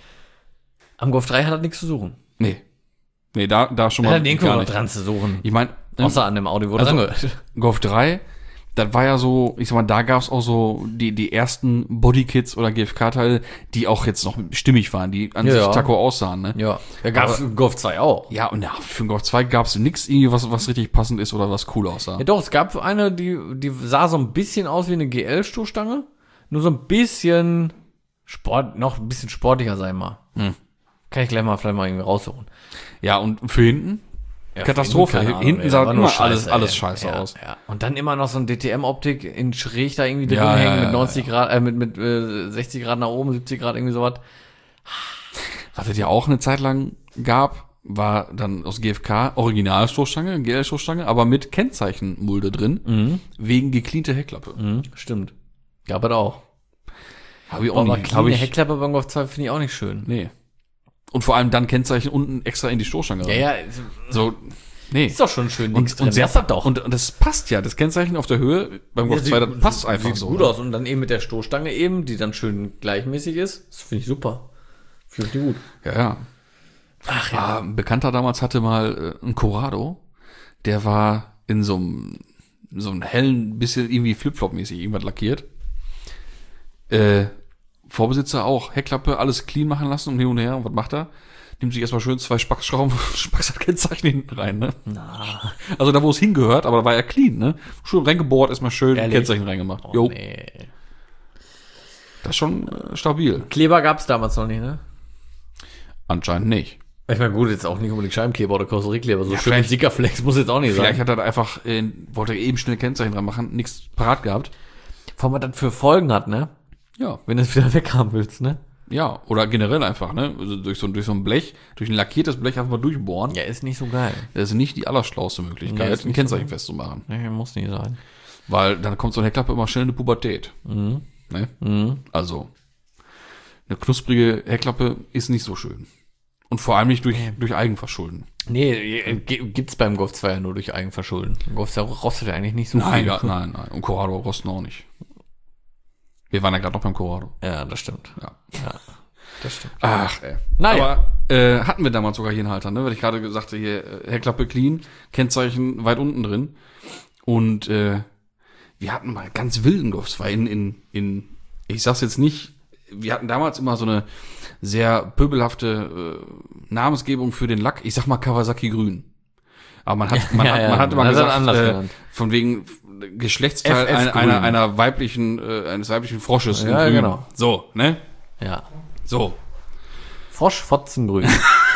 Am Golf drei hat er nichts zu suchen. Nee. Nee, da, da schon Er mal hat nirgendwo gar noch nicht. dran zu suchen. Ich meine, Außer an dem Auto, wo also, dran gehört. Golf drei, das war ja so, ich sag mal, da gab's auch so die, die ersten Bodykits oder G F K-Teile, die auch jetzt noch stimmig waren, die an Ja, sich ja. taco aussahen, ne? Ja, da gab es Golf zwei auch. Ja, und ja, für den Golf zwei gab's nix irgendwie, was, was richtig passend ist oder was cool aussah. Ja doch, es gab eine, die, die sah so ein bisschen aus wie eine G L-Stoßstange. Nur so ein bisschen Sport, noch ein bisschen sportlicher sein mal. Hm. Kann ich gleich mal vielleicht mal irgendwie raussuchen. Ja, und für hinten? Ja, Katastrophe. keine Ahnung, Hinten ey, sah da war nur immer alles, Scheiße, alles ey. scheiße ja, aus. Ja. Und dann immer noch so ein D T M-Optik in schräg da irgendwie drin Ja, hängen ja, mit ja, neunzig Grad, äh, mit, mit äh, sechzig Grad nach oben, siebzig Grad, irgendwie sowas. Was es ja auch eine Zeit lang gab, war dann aus G F K Originalstoßstange, G L-Stoßstange, aber mit Kennzeichenmulde drin, Mhm. wegen gecleante Heckklappe. Mhm, stimmt. Gab es auch. Habe ich auch Aber nicht. kleine Hab ich, Heckklappe beim Golf zwei finde ich auch nicht schön. nee. Und vor allem dann Kennzeichen unten extra in die Stoßstange Ja, rein. ja, So, nee. ist doch schon schön links Und, drin. und sehr Das hat doch. Und, und das passt ja. Das Kennzeichen auf der Höhe beim Golf Ja, zwei, sieht- das passt einfach sieht so. gut ne? aus. Und dann eben mit der Stoßstange eben, die dann schön gleichmäßig ist. Das finde ich super. Finde ich gut. Ja, ja. Ach Ah, ein Bekannter damals hatte mal äh, einen Corrado, der war in so einem so einem hellen, bisschen irgendwie Flipflop-mäßig irgendwas lackiert. Äh, Vorbesitzer auch, Heckklappe, alles clean machen lassen und hin und her. Und was macht er? Nimmt sich erstmal schön zwei Spackschrauben, Spacks hat Kennzeichen hinten rein, ne? Na, Also da, wo es hingehört, aber da war er clean, ne? Schön reingebohrt, erstmal schön Ehrlich? Kennzeichen reingemacht. oh, Jo, nee. das ist schon äh, stabil. Kleber gab es damals noch nicht, ne? Anscheinend nicht. Ich meine, gut, jetzt auch nicht unbedingt Scheibenkleber oder Karosseriekleber. So Ja, schön mit vielleicht- Sickerflex muss jetzt auch nicht Vielleicht sein. hat er da einfach, äh, wollte er eben schnell Kennzeichen dran machen, nichts parat gehabt. Vor allem, was das für Folgen hat, ne? Ja. Wenn du es wieder weghaben willst, ne? Ja, oder generell einfach, ne? Also durch so, durch so ein Blech, durch ein lackiertes Blech einfach mal durchbohren. Ja, ist nicht so geil. Das ist nicht die allerschlauste Möglichkeit, Nee, ist ein nicht Kennzeichen so. festzumachen. Nee, muss nicht sein. Weil dann kommt so eine Heckklappe immer schnell in die Pubertät. Mhm. Ne? Mhm. Also, eine knusprige Heckklappe ist nicht so schön. Und vor allem nicht durch, durch Eigenverschulden. Nee, äh, g- gibt's beim Golf zwei ja nur durch Eigenverschulden. Golf zwei rostet ja eigentlich nicht so Nein, viel. ja, nein, nein. Und Corrado rosten auch nicht. Wir waren ja gerade noch beim Corrado. Ja, das stimmt. Ja. Ja, das stimmt. Ach, ey. Naja. Aber äh, hatten wir damals sogar hier einen Halter, ne? Weil ich gerade gesagt habe, hier äh, Heckklappe clean, Kennzeichen weit unten drin. Und äh, wir hatten mal ganz wilden Golf zwei in, in, in, ich sag's jetzt nicht, wir hatten damals immer so eine sehr pöbelhafte äh, Namensgebung für den Lack. Ich sag mal Kawasaki Grün. Aber man hat, man Ja, hat, ja, man hat immer man hat gesagt, das anders äh, genannt. von wegen Geschlechtsteil F F einer, Grün. einer, einer weiblichen, äh, eines weiblichen Frosches in Ja, Grün. genau. So, ne? Ja. So. Frosch, Fotzen, Grün.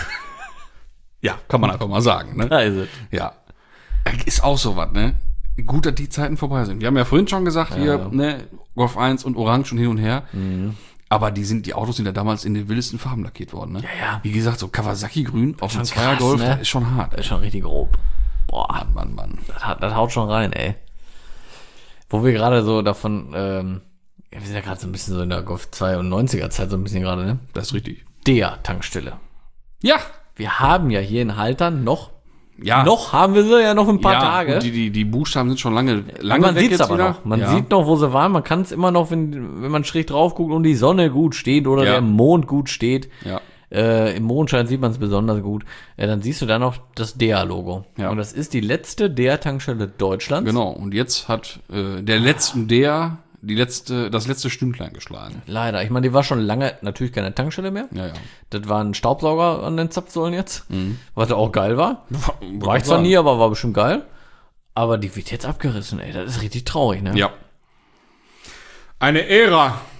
Ja, kann man einfach mal sagen, ne? Da ist es. Ja. Ist auch so was, ne? Gut, dass die Zeiten vorbei sind. Wir haben ja vorhin schon gesagt, hier, Ja. ne, Golf eins und Orange und hin und her. Aber die sind, die Autos sind ja damals in den wildesten Farben lackiert worden, ne? Ja, ja. Wie gesagt, so Kawasaki Grün auf dem schon Zweier krass, Golf, ne? das ist schon hart. Das ist schon richtig grob. Boah, Mann, Mann, Mann. das, hat- das haut schon rein, ey. Wo wir gerade so davon, ähm, ja, wir sind ja gerade so ein bisschen so in der Golf zwei und neunziger Zeit so ein bisschen gerade, ne? Das ist richtig. Der Tankstelle. Ja. Wir haben ja hier in Haltern noch, Ja. noch haben wir sie ja noch ein paar ja, Tage. Und die, die, die Buchstaben sind schon lange, lange man weg sieht es jetzt aber wieder. noch. Man ja. sieht noch, wo sie waren. Man kann es immer noch, wenn, wenn man schräg drauf guckt und die Sonne gut steht oder Ja. der Mond gut steht. Ja. Äh, im Mondschein sieht man es besonders gut. Äh, dann siehst du da noch das D E A-Logo. Ja. Und das ist die letzte D E A-Tankstelle Deutschlands. Genau. Und jetzt hat äh, der letzten der die letzte, das letzte Stündlein geschlagen. Leider. Ich meine, die war schon lange natürlich keine Tankstelle mehr. Ja, ja. Das war ein Staubsauger an den Zapfsäulen jetzt. Mhm. Was auch geil war. War ich zwar nie, aber war bestimmt geil. Aber die wird jetzt abgerissen, ey. Das ist richtig traurig, ne? Ja. Eine Ära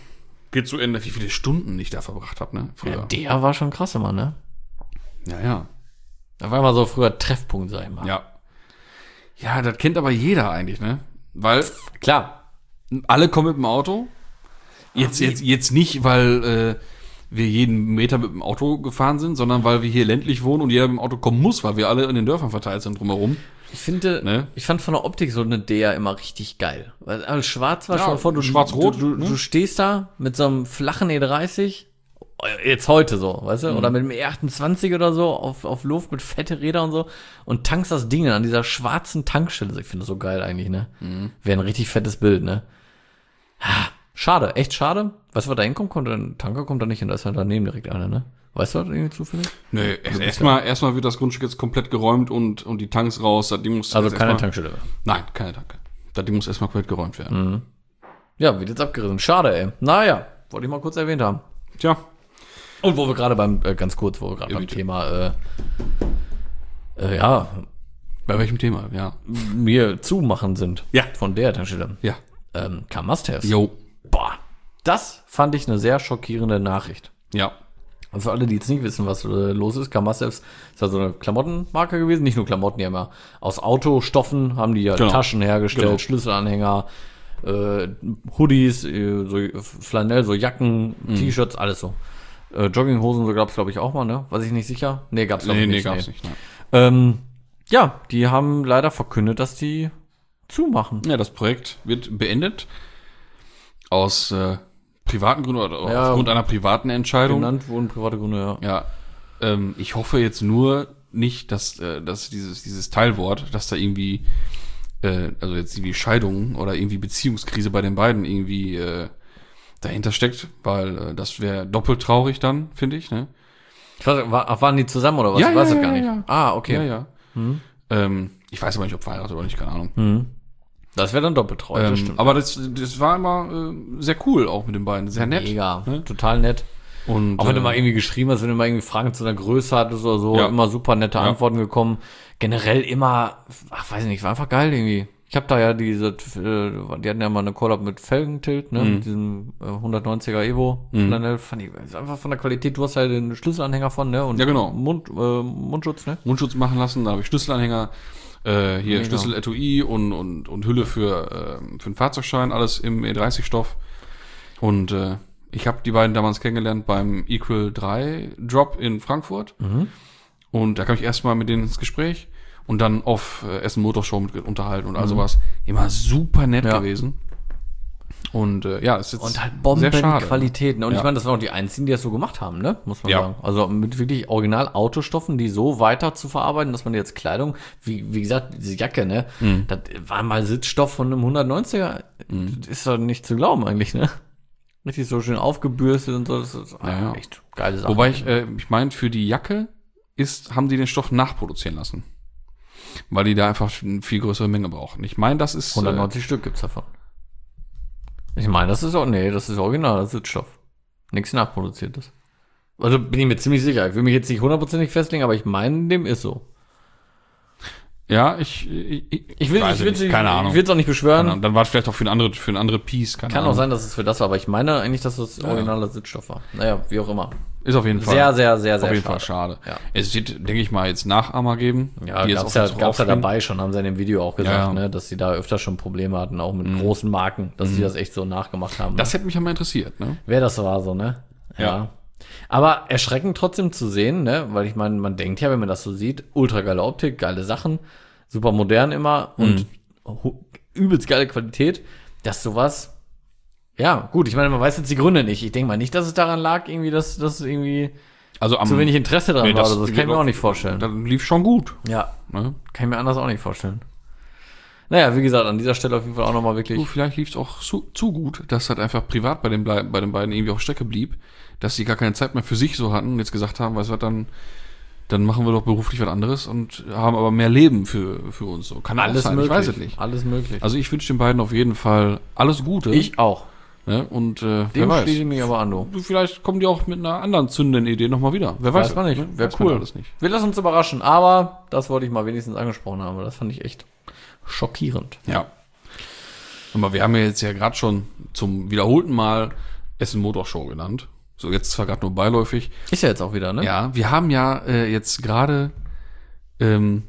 geht zu Ende, wie viele Stunden ich da verbracht habe, ne? Früher. Ja, der war schon krass immer, ne? Ja, ja. Da war immer so früher Treffpunkt, sag ich mal. Ja. Ja, das kennt aber jeder eigentlich, ne? Weil Klar. alle kommen mit dem Auto. Jetzt, jetzt, jetzt nicht, weil äh, wir jeden Meter mit dem Auto gefahren sind, sondern weil wir hier ländlich wohnen und jeder mit dem Auto kommen muss, weil wir alle in den Dörfern verteilt sind drumherum. Ich finde, Ne? ich fand von der Optik so eine D R immer richtig geil. Weil also schwarz war Ja, schon vor, du, schwarz-rot, du, du, ne? du stehst da mit so einem flachen E dreißig, jetzt heute so, weißt du, Mhm. oder mit einem E achtundzwanzig oder so auf, auf Luft mit fette Räder und so und tankst das Ding dann an dieser schwarzen Tankstelle. Ich finde das so geil eigentlich, ne? Mhm. Wäre ein richtig fettes Bild, ne? Ha, schade, echt schade. Weißt du, was da hinkommt? Kommt ein Tanker kommt da nicht hin, da ist halt daneben direkt einer, ne? Weißt du das irgendwie zufällig? Nee, erst- erstmal erstmal wird das Grundstück jetzt komplett geräumt und, und die Tanks raus. Das Ding muss Also jetzt keine erstmal- Tankstelle mehr. Nein, keine Tanke. Das Ding muss erstmal komplett geräumt werden. Ja, wird jetzt abgerissen. Schade, ey. Naja, wollte ich mal kurz erwähnt haben. Tja, Und wo wir gerade beim, äh, ganz kurz, wo wir gerade Ja, beim bitte. Thema, äh, äh, ja, bei welchem Thema? Ja. mir zumachen sind. Ja. Von der Tankstelle. Ja. Ähm, kam Must-Haves. Jo. Boah. Das fand ich eine sehr schockierende Nachricht. Ja. Also für alle, die jetzt nicht wissen, was äh, los ist, Kam Must-Haves ist also eine Klamottenmarke gewesen. Nicht nur Klamotten, die haben ja aus Autostoffen haben die ja Genau. Taschen hergestellt, Genau. Schlüsselanhänger, äh, Hoodies, äh, so Flanell, so Jacken, Mhm. T-Shirts, alles so. Äh, Jogginghosen, so gab's glaube ich auch mal, ne? Weiß ich nicht sicher. Nee, gab's glaub Nee, ich nee, nicht. gab's nicht. Nein. Ähm, ja, die haben leider verkündet, dass die zumachen. Ja, das Projekt wird beendet. Aus äh, privaten Gründen oder Ja. aufgrund einer privaten Entscheidung. Genannt wurden private Gründe, ja. Ja. Ähm, ich hoffe jetzt nur nicht, dass, äh, dass dieses, dieses Teilwort, dass da irgendwie, äh, also jetzt irgendwie Scheidung oder irgendwie Beziehungskrise bei den beiden irgendwie äh, dahinter steckt, weil äh, das wäre doppelt traurig dann, finde ich, ne? Ich weiß, war, ach, waren die zusammen oder was? Ja, ich weiß ja, es gar ja, nicht. ja. Ah, okay. Ja, ja. Ähm, ich weiß aber nicht, ob verheiratet oder nicht, keine Ahnung. Mhm. Das wäre dann doppelt traurig, das Ähm, stimmt. aber das, das war immer äh, sehr cool, auch mit den beiden. Sehr nett. Mega, Ne? total nett. Und, Auch wenn du äh, mal irgendwie geschrieben hast, wenn du mal irgendwie Fragen zu der Größe hattest oder so, Ja. immer super nette Ja. Antworten gekommen. Generell immer, ach weiß ich nicht, war einfach geil irgendwie. Ich habe da ja diese, äh, die hatten ja mal eine Collab mit Felgentilt, ne, Mhm. mit diesem äh, hundertneunziger Evo. Mhm. Flanell, fand ich, ist einfach von der Qualität, du hast halt den Schlüsselanhänger von, ne, und Ja, genau. Mund, äh, Mundschutz, ne. Mundschutz machen lassen, da habe ich Schlüsselanhänger, äh, hier Mega. Schlüsseletui und, und, und Hülle für, äh, für den Fahrzeugschein, alles im E dreißig Stoff. Und äh, ich habe die beiden damals kennengelernt beim Equal drei Drop in Frankfurt. Mhm. Und da kam ich erstmal mit denen ins Gespräch und dann auf äh, Essen Motorshow mit unterhalten und all Mhm. sowas. Immer super nett Ja. gewesen. Und äh, ja, ist jetzt Und halt sehr schade. Bombenqualitäten. Und Ja. ich meine, das waren auch die einzigen, die das so gemacht haben, ne? Muss man Ja. sagen. Also mit wirklich original Autostoffen, die so weiter zu verarbeiten, dass man jetzt Kleidung, wie, wie gesagt, diese Jacke, ne? Mhm. Das war mal Sitzstoff von einem hundertneunziger. Das ist doch nicht zu glauben eigentlich, ne? Richtig so schön aufgebürstet und so. Das ist Ja, ja. echt geile Sache. Wobei ich, äh, ich meine, für die Jacke ist, haben die den Stoff nachproduzieren lassen. Weil die da einfach eine viel größere Menge brauchen. Ich meine, das ist. hundertneunzig Stück gibt's davon. Ich meine, das ist auch, nee, das ist original, das ist Sitzstoff. Nichts nachproduziertes. Also bin ich mir ziemlich sicher. Ich will mich jetzt nicht hundertprozentig festlegen, aber ich meine, dem ist so. Äh, ja, ich. Ich, Ich will, weiß ich will, nicht, ich, keine Ahnung. ich will es auch nicht beschwören. Keine Ahnung. Dann war es vielleicht auch für ein andere, für ein andere Piece. Keine Kann Ahnung. auch sein, dass es für das war, aber ich meine eigentlich, dass es Ja. originaler Sitzstoff war. Naja, wie auch immer. Ist auf jeden Fall. Sehr, sehr, sehr, sehr auf jeden schade. Fall schade. Ja. Es wird, denke ich mal, jetzt Nachahmer geben. Ja, die jetzt gab's auch ja, jetzt gab's ja rausgehen. dabei schon, haben sie in dem Video auch gesagt, Ja, ja. ne, dass sie da öfter schon Probleme hatten, auch mit großen Marken, dass sie das echt so nachgemacht haben. Das ne? hätte mich ja mal interessiert, ne? Wer das war, so, ne? Ja. Aber erschreckend trotzdem zu sehen, ne? Weil ich meine, man denkt ja, wenn man das so sieht, ultra geile Optik, geile Sachen, super modern immer und hu- übelst geile Qualität, dass sowas, ja, gut, ich meine, man weiß jetzt die Gründe nicht. Ich denke mal nicht, dass es daran lag, irgendwie, dass das irgendwie Also am. zu wenig Interesse dran nee, war das- oder so. Das kann ich mir auch nicht vorstellen. Das lief schon gut. Ja, Ne? kann ich mir anders auch nicht vorstellen. Naja, wie gesagt, an dieser Stelle auf jeden Fall auch nochmal wirklich. Du, vielleicht lief es auch zu, zu gut, dass halt einfach privat bei den, Blei- bei den beiden irgendwie auf Strecke blieb, dass sie gar keine Zeit mehr für sich so hatten und jetzt gesagt haben, weißt du was, dann, dann machen wir doch beruflich was anderes und haben aber mehr Leben für, für uns. So kann auch Alles sein, möglich. ich weiß es nicht. Alles möglich. Also ich wünsche den beiden auf jeden Fall alles Gute. Ich auch. Ne? Und äh, wer Dem weiß. schließe ich mich aber an, du. Du, vielleicht kommen die auch mit einer anderen zündenden Idee nochmal wieder. Wer weiß, Weiß man nicht. Ne? Wäre Weiß man cool. alles nicht. Wir lassen uns überraschen, aber das wollte ich mal wenigstens angesprochen haben, weil das fand ich echt schockierend. Ja. Aber wir haben ja jetzt ja gerade schon zum wiederholten Mal Essen Motor Show genannt. So, jetzt zwar gerade nur beiläufig. Ist ja jetzt auch wieder, ne? Ja, wir haben ja äh, jetzt gerade ähm,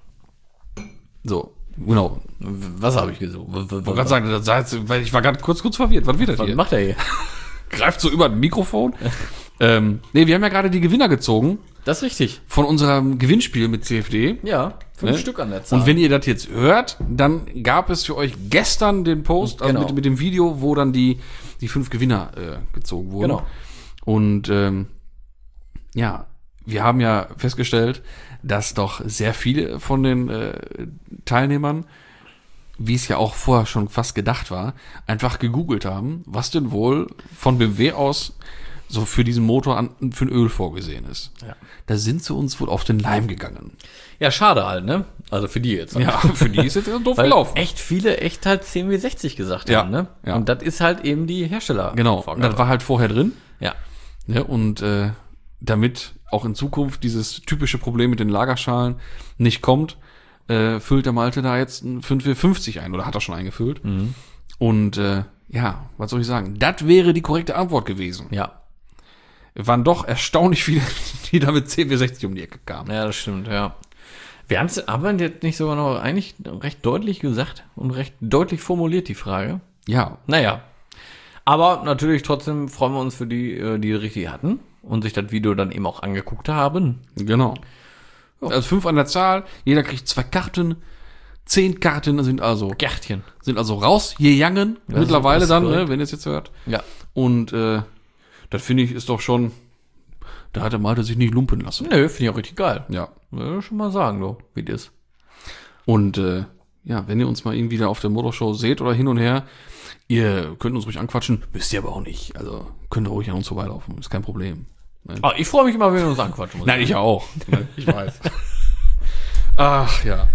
so, genau. Was habe ich gesucht? Ich wollte gerade sagen, das sah jetzt, weil ich war gerade kurz, kurz verwirrt. Was wird das Was hier? macht er hier? Greift so über ein Mikrofon. ähm, nee, wir haben ja gerade die Gewinner gezogen Das ist richtig. von unserem Gewinnspiel mit C F D. Ja, fünf Ne? Stück an der Zahl. Und wenn ihr das jetzt hört, dann gab es für euch gestern den Post, also Genau. mit, mit dem Video, wo dann die, die fünf Gewinner äh, gezogen wurden. Genau. Und ähm, ja, wir haben ja festgestellt, dass doch sehr viele von den äh, Teilnehmern, wie es ja auch vorher schon fast gedacht war, einfach gegoogelt haben, was denn wohl von B M W aus so für diesen Motor an, für ein Öl vorgesehen ist. Ja. Da sind sie uns wohl auf den Leim gegangen. Ja, schade halt, ne? Also für die jetzt. Ja, für die ist jetzt doof Weil gelaufen. echt viele echt halt C M W sechzig gesagt Ja, haben, ne? ja. Und das ist halt eben die Hersteller. Genau, und das war halt vorher drin. Ja. Ne, und äh, damit auch in Zukunft dieses typische Problem mit den Lagerschalen nicht kommt, äh, füllt der Malte da jetzt ein fünf fünfzig ein oder hat er schon eingefüllt. Mhm. Und äh, ja, was soll ich sagen? Das wäre die korrekte Antwort gewesen. Ja. Es waren doch erstaunlich viele, die da mit C M W sechzig um die Ecke kamen. Ja, das stimmt, ja. Wir haben's, haben wir jetzt nicht sogar noch eigentlich recht deutlich gesagt und recht deutlich formuliert, die Frage? Ja, Naja. Aber natürlich trotzdem freuen wir uns für die, äh, die richtig hatten und sich das Video dann eben auch angeguckt haben. genau. Also fünf an der Zahl, jeder kriegt zwei Karten. Zehn Karten sind also Gärtchen. sind also rausgegangen. Das Mittlerweile ist dann, korrekt. ne, wenn ihr es jetzt hört. Ja. Und äh, das finde ich ist doch schon, da hat der Malte sich nicht lumpen lassen. Nö, finde ich auch richtig geil. Ja. Will ich schon mal sagen, du, wie das ist. Und äh, ja, wenn ihr uns mal irgendwie da auf der Motorshow seht oder hin und her, ihr könnt uns ruhig anquatschen, müsst ihr aber auch nicht. Also könnt ihr ruhig an uns vorbeilaufen, ist kein Problem. Ne? Ah, ich freue mich immer, wenn wir uns anquatschen. muss Nein, ich ich auch. Ne, ich weiß. Ach ja.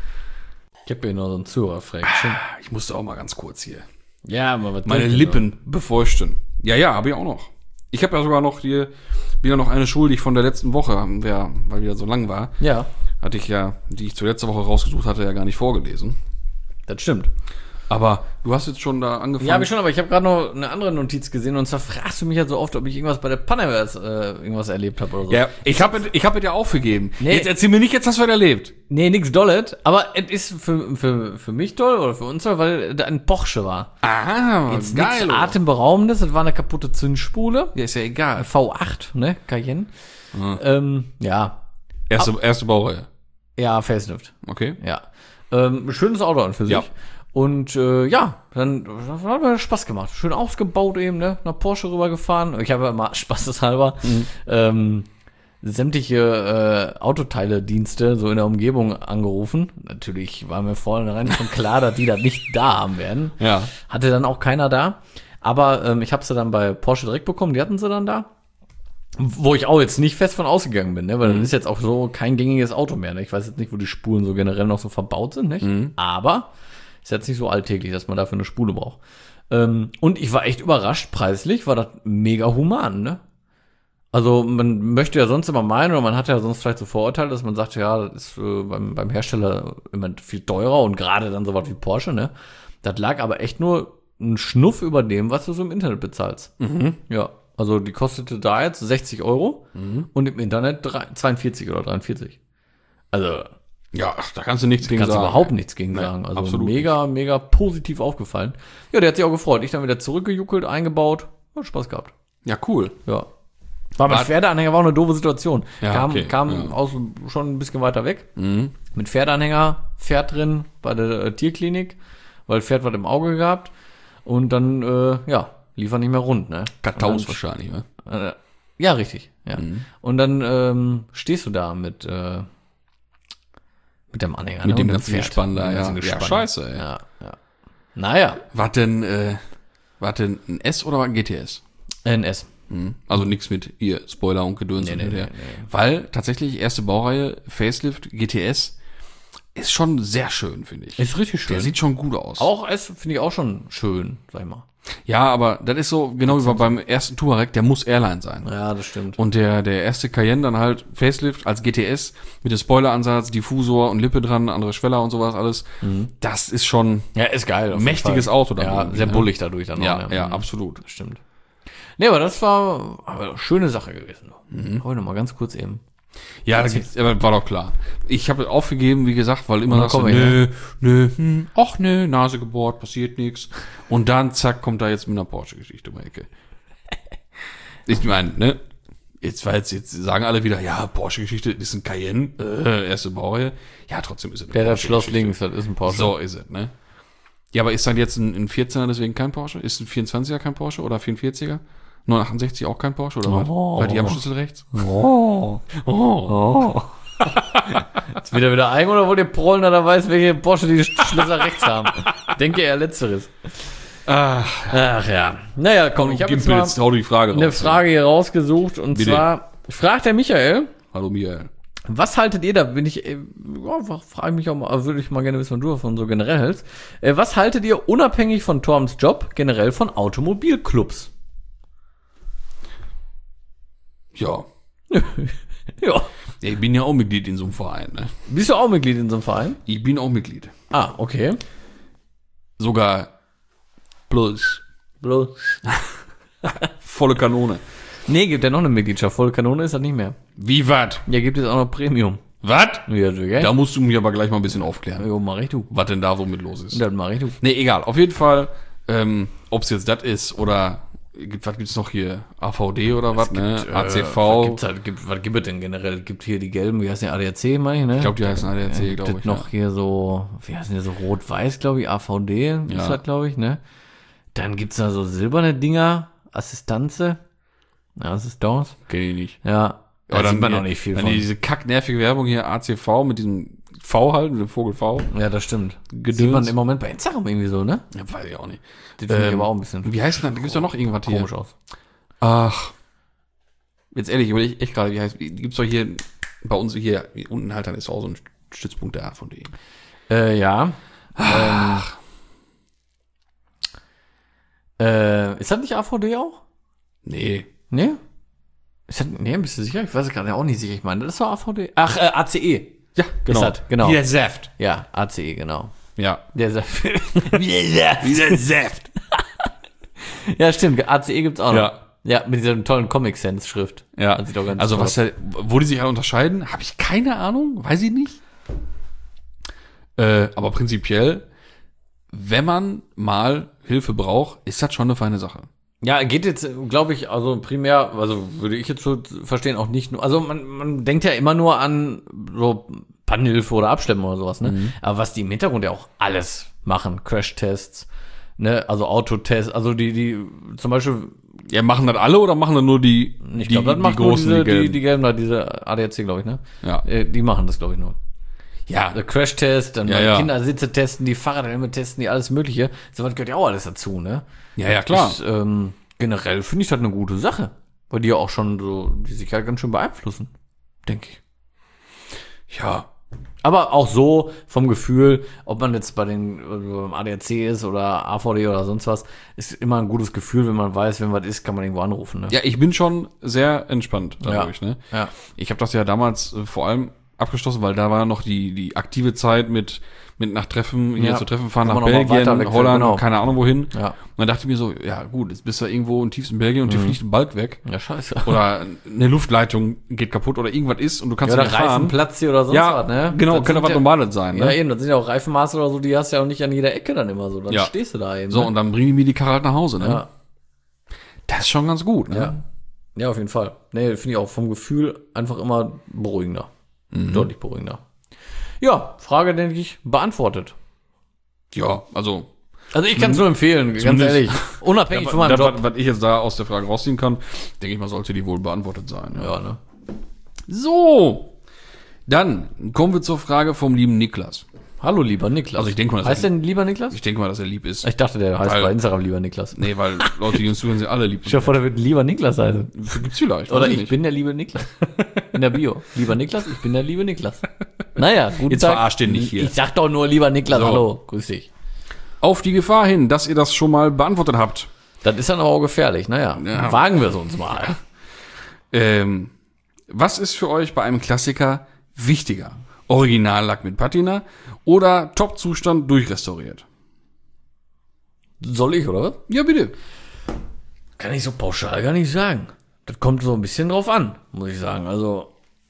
Ich habe hier noch so ein Zuhörerfrägchen. Ich musste auch mal ganz kurz hier Ja, aber was meine denkt ihr Lippen befeuchten. Ja, ja, habe ich auch noch. Ich habe ja sogar noch hier wieder noch eine schuldig von der letzten Woche, wer, weil wieder so lang war. so? Ja, Hatte ich ja, die ich zur letzten Woche rausgesucht hatte, ja gar nicht vorgelesen. das stimmt. Aber du hast jetzt schon da angefangen. Ja, habe ich schon, aber ich habe gerade noch eine andere Notiz gesehen und zwar fragst du mich ja so oft, ob ich irgendwas bei der Panaverse äh, irgendwas erlebt habe oder so. Ja, ich habe ich hab es ja aufgegeben. Nee. Jetzt erzähl mir nicht, jetzt hast du was erlebt. Nee, nix Dollet, aber es ist für, für, für mich toll oder für uns toll, weil da ein Porsche war. Ah, Jetzt nichts Atemberaubendes, das war eine kaputte Zündspule. Ja, ist ja egal. V acht, ne, Cayenne. Mhm. Ähm, ja, Erste, erste Baureihe. ja, Facelift, Okay. ja. Ähm, schönes Auto an für sich. Ja. Und äh, ja, dann das hat mir Spaß gemacht. Schön ausgebaut eben, ne? Nach Porsche rübergefahren. Ich habe ja immer spaßeshalber Mhm. ähm, sämtliche äh, Autoteile-Dienste so in der Umgebung angerufen. Natürlich war mir vornherein schon klar, dass die das nicht da haben werden. Ja. Hatte dann auch keiner da. Aber ähm, ich habe sie dann bei Porsche direkt bekommen. Die hatten sie dann da. Wo ich auch jetzt nicht fest von ausgegangen bin, ne? Weil das ist jetzt auch so kein gängiges Auto mehr. Ne? Ich weiß jetzt nicht, wo die Spulen so generell noch so verbaut sind, nicht? Aber ist jetzt nicht so alltäglich, dass man dafür eine Spule braucht. Ähm, und ich war echt überrascht, preislich war das mega human, ne? Also man möchte ja sonst immer meinen, oder man hat ja sonst vielleicht so Vorurteile, dass man sagt, ja, das ist äh, beim, beim Hersteller immer viel teurer und gerade dann sowas wie Porsche, ne? Das lag aber echt nur ein Schnuff über dem, was du so im Internet bezahlst. Ja, also die kostete da jetzt sechzig Euro und im Internet drei- zweiundvierzig oder dreiundvierzig. Also Ja, ach, da kannst du nichts gegen kannst du sagen. überhaupt nichts gegen Nee, sagen. Also absolut mega, mega positiv aufgefallen. Ja, der hat sich auch gefreut. Ich dann wieder zurückgejuckelt, eingebaut. Hat Spaß gehabt. Ja, cool. Ja. War mit War- Pferdeanhänger war auch eine doofe Situation. Ja, kam okay, kam ja. aus schon ein bisschen weiter weg. Mhm. Mit Pferdeanhänger, Pferd drin bei der äh, Tierklinik, weil Pferd was im Auge gehabt. Und dann, äh, ja, lief er nicht mehr rund, ne? Kartaus Und wahrscheinlich, ne? dann, äh, ja, richtig. Ja. Mhm. Und dann ähm, stehst du da mit, äh, mit dem Anhänger. Mit ne? dem Und ganzen Pferd. Gespann da, Mit dem ja. ganzen Ja, Gespann. scheiße, ey. Ja, ja. Naja, War denn, äh, war denn ein S oder war ein G T S? N S. Mhm. Also nichts mit ihr Spoiler und Gedöns Nee, und nee, hinterher. nee, nee. Weil tatsächlich erste Baureihe, Facelift, G T S ist schon sehr schön, finde ich. Ist richtig schön. Der sieht schon gut aus. Auch S finde ich auch schon schön, sag ich mal. Ja, aber das ist so, genau wie beim ersten Touareg, der muss Airline sein. Ja, das stimmt. Und der, der erste Cayenne dann halt Facelift als G T S mit dem Spoileransatz, Diffusor und Lippe dran, andere Schweller und sowas alles. Das ist schon Ja, ist geil. auf jeden mächtiges Fall. Auto dann Ja, irgendwie, sehr ne? bullig dadurch dann ja, auch. ne? ja, Mhm. absolut. Das stimmt. Nee, aber das war aber eine schöne Sache gewesen. Mhm. Heute noch mal ganz kurz eben. Ja, das gibt's, aber war doch klar. Ich habe aufgegeben, wie gesagt, weil immer dann sagst du, komm ich, nö, nö, hm, ach nö, Nase gebohrt, passiert nichts. Und dann, zack, kommt da jetzt mit einer Porsche-Geschichte um die Ecke. Ich meine, ne, jetzt, weil jetzt, jetzt sagen alle wieder, ja, Porsche-Geschichte ist ein Cayenne, äh, erste Baureihe. Ja, trotzdem ist es eine Der das Schloss Porsche-Geschichte. links, das ist ein Porsche. So ist es, ne? Ja, aber ist dann jetzt ein, ein vierzehner deswegen kein Porsche? Ist ein vierundzwanziger kein Porsche oder vierundvierziger? neunhundertachtundsechzig auch kein Porsche oder was? Oh. Weil die haben Schlüssel rechts. Oh. Oh. Oh. Jetzt wieder wieder eigen oder wollt ihr prollen, da weiß, welche Porsche die Schlüssel rechts haben? Denke eher letzteres. Ach, Ach ja. Naja, komm, ich habe jetzt Gimpel, mal jetzt hau die Frage raus. eine Frage hier rausgesucht und Bitte. zwar fragt der Michael, Hallo Michael. was haltet ihr da, bin ich, äh, ja, frage mich auch mal, würde ich mal gerne wissen, was du davon so generell hältst. Äh, was haltet ihr unabhängig von Torms Job generell von Automobilclubs? Ja. Ja. Ja, ich bin ja auch Mitglied in so einem Verein, ne? Bist du auch Mitglied in so einem Verein? Ich bin auch Mitglied. Ah, okay. Sogar plus. Bloß. Volle Kanone. Nee, gibt ja noch eine Mitgliedschaft. Volle Kanone ist das nicht mehr. Wie wat? Ja, gibt es auch noch Premium. Wat? Ja, so, gell? Da musst du mich aber gleich mal ein bisschen aufklären, Jo, mach ich du. was denn da so mit los ist. Das mach ich du. Nee, egal. Auf jeden Fall, ähm, ob es jetzt das ist oder gibt, was gibt's noch hier? A V D oder was, ne? A C V. Was gibt's halt, gibt, was gibt es denn generell? Gibt hier die gelben, wie heißt der A D A C, meine ich, ne? Ich glaube, die heißen A D A C, Gibt glaube es ich. noch ja. hier so, wie heißen die so, rot-weiß, glaube ich, A V D ist Ja. das, glaube ich, ne? Dann gibt's da so silberne Dinger, Assistanze. Ja, das ist das. Kenn ich nicht. Ja, da dann sieht man hier- noch nicht viel dann von. diese kacknervige Werbung hier, A C V mit diesem V halt, mit dem Vogel V. Ja, das stimmt. Gedöns. Sieht man im Moment bei Instagram irgendwie so, ne? Ja, weiß ich auch nicht. Das finde ich Ähm, aber auch ein bisschen Wie heißt denn das? Da gibt's doch noch irgendwas hier. komisch aus. Ach. Jetzt ehrlich, überleg ich echt gerade, wie heißt, gibt's doch hier bei uns hier, unten halt, dann ist auch so ein Stützpunkt der A V D. Äh, ja. Ähm, äh, ist das nicht A V D auch? Nee. Nee? Ist das, nee, bist du sicher? Ich weiß es gerade auch nicht sicher. Ich meine, das ist doch A V D. Ach, äh, A C E. Ja, genau. Ist das, genau. Wie der Saft. Ja, A C E, genau. Ja. Der Saft. Wie der Saft. Wie der Saft. Ja, stimmt. A C E gibt's auch noch. Ja. Ja, mit dieser tollen Comic-Sans-Schrift. Ja. Das sieht doch ganz Also toll was der, wo die sich alle unterscheiden, habe ich keine Ahnung, weiß ich nicht. Äh, aber prinzipiell, wenn man mal Hilfe braucht, ist das schon eine feine Sache. Ja, geht jetzt, glaube ich, also primär, also würde ich jetzt so verstehen, auch nicht nur, also man, man denkt ja immer nur an so Pannenhilfe oder Abschleppen oder sowas, ne? Mhm. Aber was die im Hintergrund ja auch alles machen, Crash-Tests, ne, also Autotests, also die, die, zum Beispiel, Ja, machen das alle oder machen das nur die, ich die, glaube, das die macht nur großen, diese, die die, gelben? die gelben da, diese A D A C, glaube ich, ne? Ja. Äh, Die machen das, glaube ich, nur. Ja, Der Crash-Test, dann Ja, mal ja. Kindersitze testen, die Fahrradhelme testen, die alles mögliche. So was gehört ja auch alles dazu, ne? ja, ja, klar. Ist, ähm, generell finde ich das eine gute Sache. Weil die ja auch schon so die Sicherheit ganz schön beeinflussen. Denke ich. Ja. Aber auch so vom Gefühl, ob man jetzt bei den äh, beim A D A C ist oder A V D oder sonst was, ist immer ein gutes Gefühl, wenn man weiß, wenn was ist, kann man irgendwo anrufen. Ne? Ja, ich bin schon sehr entspannt dadurch, ne? Ja. Ich habe das ja damals äh, vor allem abgeschlossen, weil da war noch die die aktive Zeit mit mit nach Treffen, hier Ja. zu Treffen fahren Kann nach man noch mal Belgien, weiter wechseln, Holland, genau. keine Ahnung wohin. Ja. Und dann dachte ich mir so, ja gut, jetzt bist du irgendwo im tiefsten Belgien und dir fliegt ein Balk weg. Ja, scheiße. Oder eine Luftleitung geht kaputt oder irgendwas ist und du kannst Ja, oder nicht fahren. Reifenplatz hier oder sonst Ja, was, ne? genau, Das könnte sind was ja, Normales sein, Ja, ne? eben, das sind ja auch Reifenmaße oder so, die hast du ja auch nicht an jeder Ecke dann immer so. Dann Ja. stehst du da eben. So, ne? und dann bringen die mir die Karre halt nach Hause, ne? Ja. Das ist schon ganz gut, ne? Ja. Ja, auf jeden Fall. Nee, finde ich auch vom Gefühl einfach immer beruhigender. Mhm. Deutlich beruhigender. Ja, Frage, denke ich, beantwortet. Ja, also Also ich kann es nur empfehlen, ganz Zumindest- ehrlich. Unabhängig ja, von meinem das, Job. was, was ich jetzt da aus der Frage rausziehen kann, denke ich mal, sollte die wohl beantwortet sein. Ja. Ja, ne? So, dann kommen wir zur Frage vom lieben Niklas. Hallo, lieber Niklas. Also ich denke mal, das heißt ist- denn lieber Niklas? Ich denke mal, dass er lieb ist. Ich dachte, der heißt Weil- bei Instagram lieber Niklas. Nee, weil Leute, die uns zuhören, sind alle lieb. Ich vor, der wird lieber Niklas heißen. Gibt's vielleicht. Oder weiß ich nicht. bin der liebe Niklas. In der Bio. Lieber Niklas, ich bin der liebe Niklas. Naja, guten Jetzt Tag. verarscht den nicht hier. Ich sag doch nur lieber Niklas, So. hallo, grüß dich. Auf die Gefahr hin, dass ihr das schon mal beantwortet habt. Das ist dann aber auch gefährlich, naja. Ja. Wagen wir es uns mal. Ähm, was ist für euch bei einem Klassiker wichtiger? Originallack mit Patina oder Top-Zustand durchrestauriert? Soll ich, oder was? Ja, bitte. Kann ich so pauschal gar nicht sagen. Das kommt so ein bisschen drauf an, muss ich sagen. Also,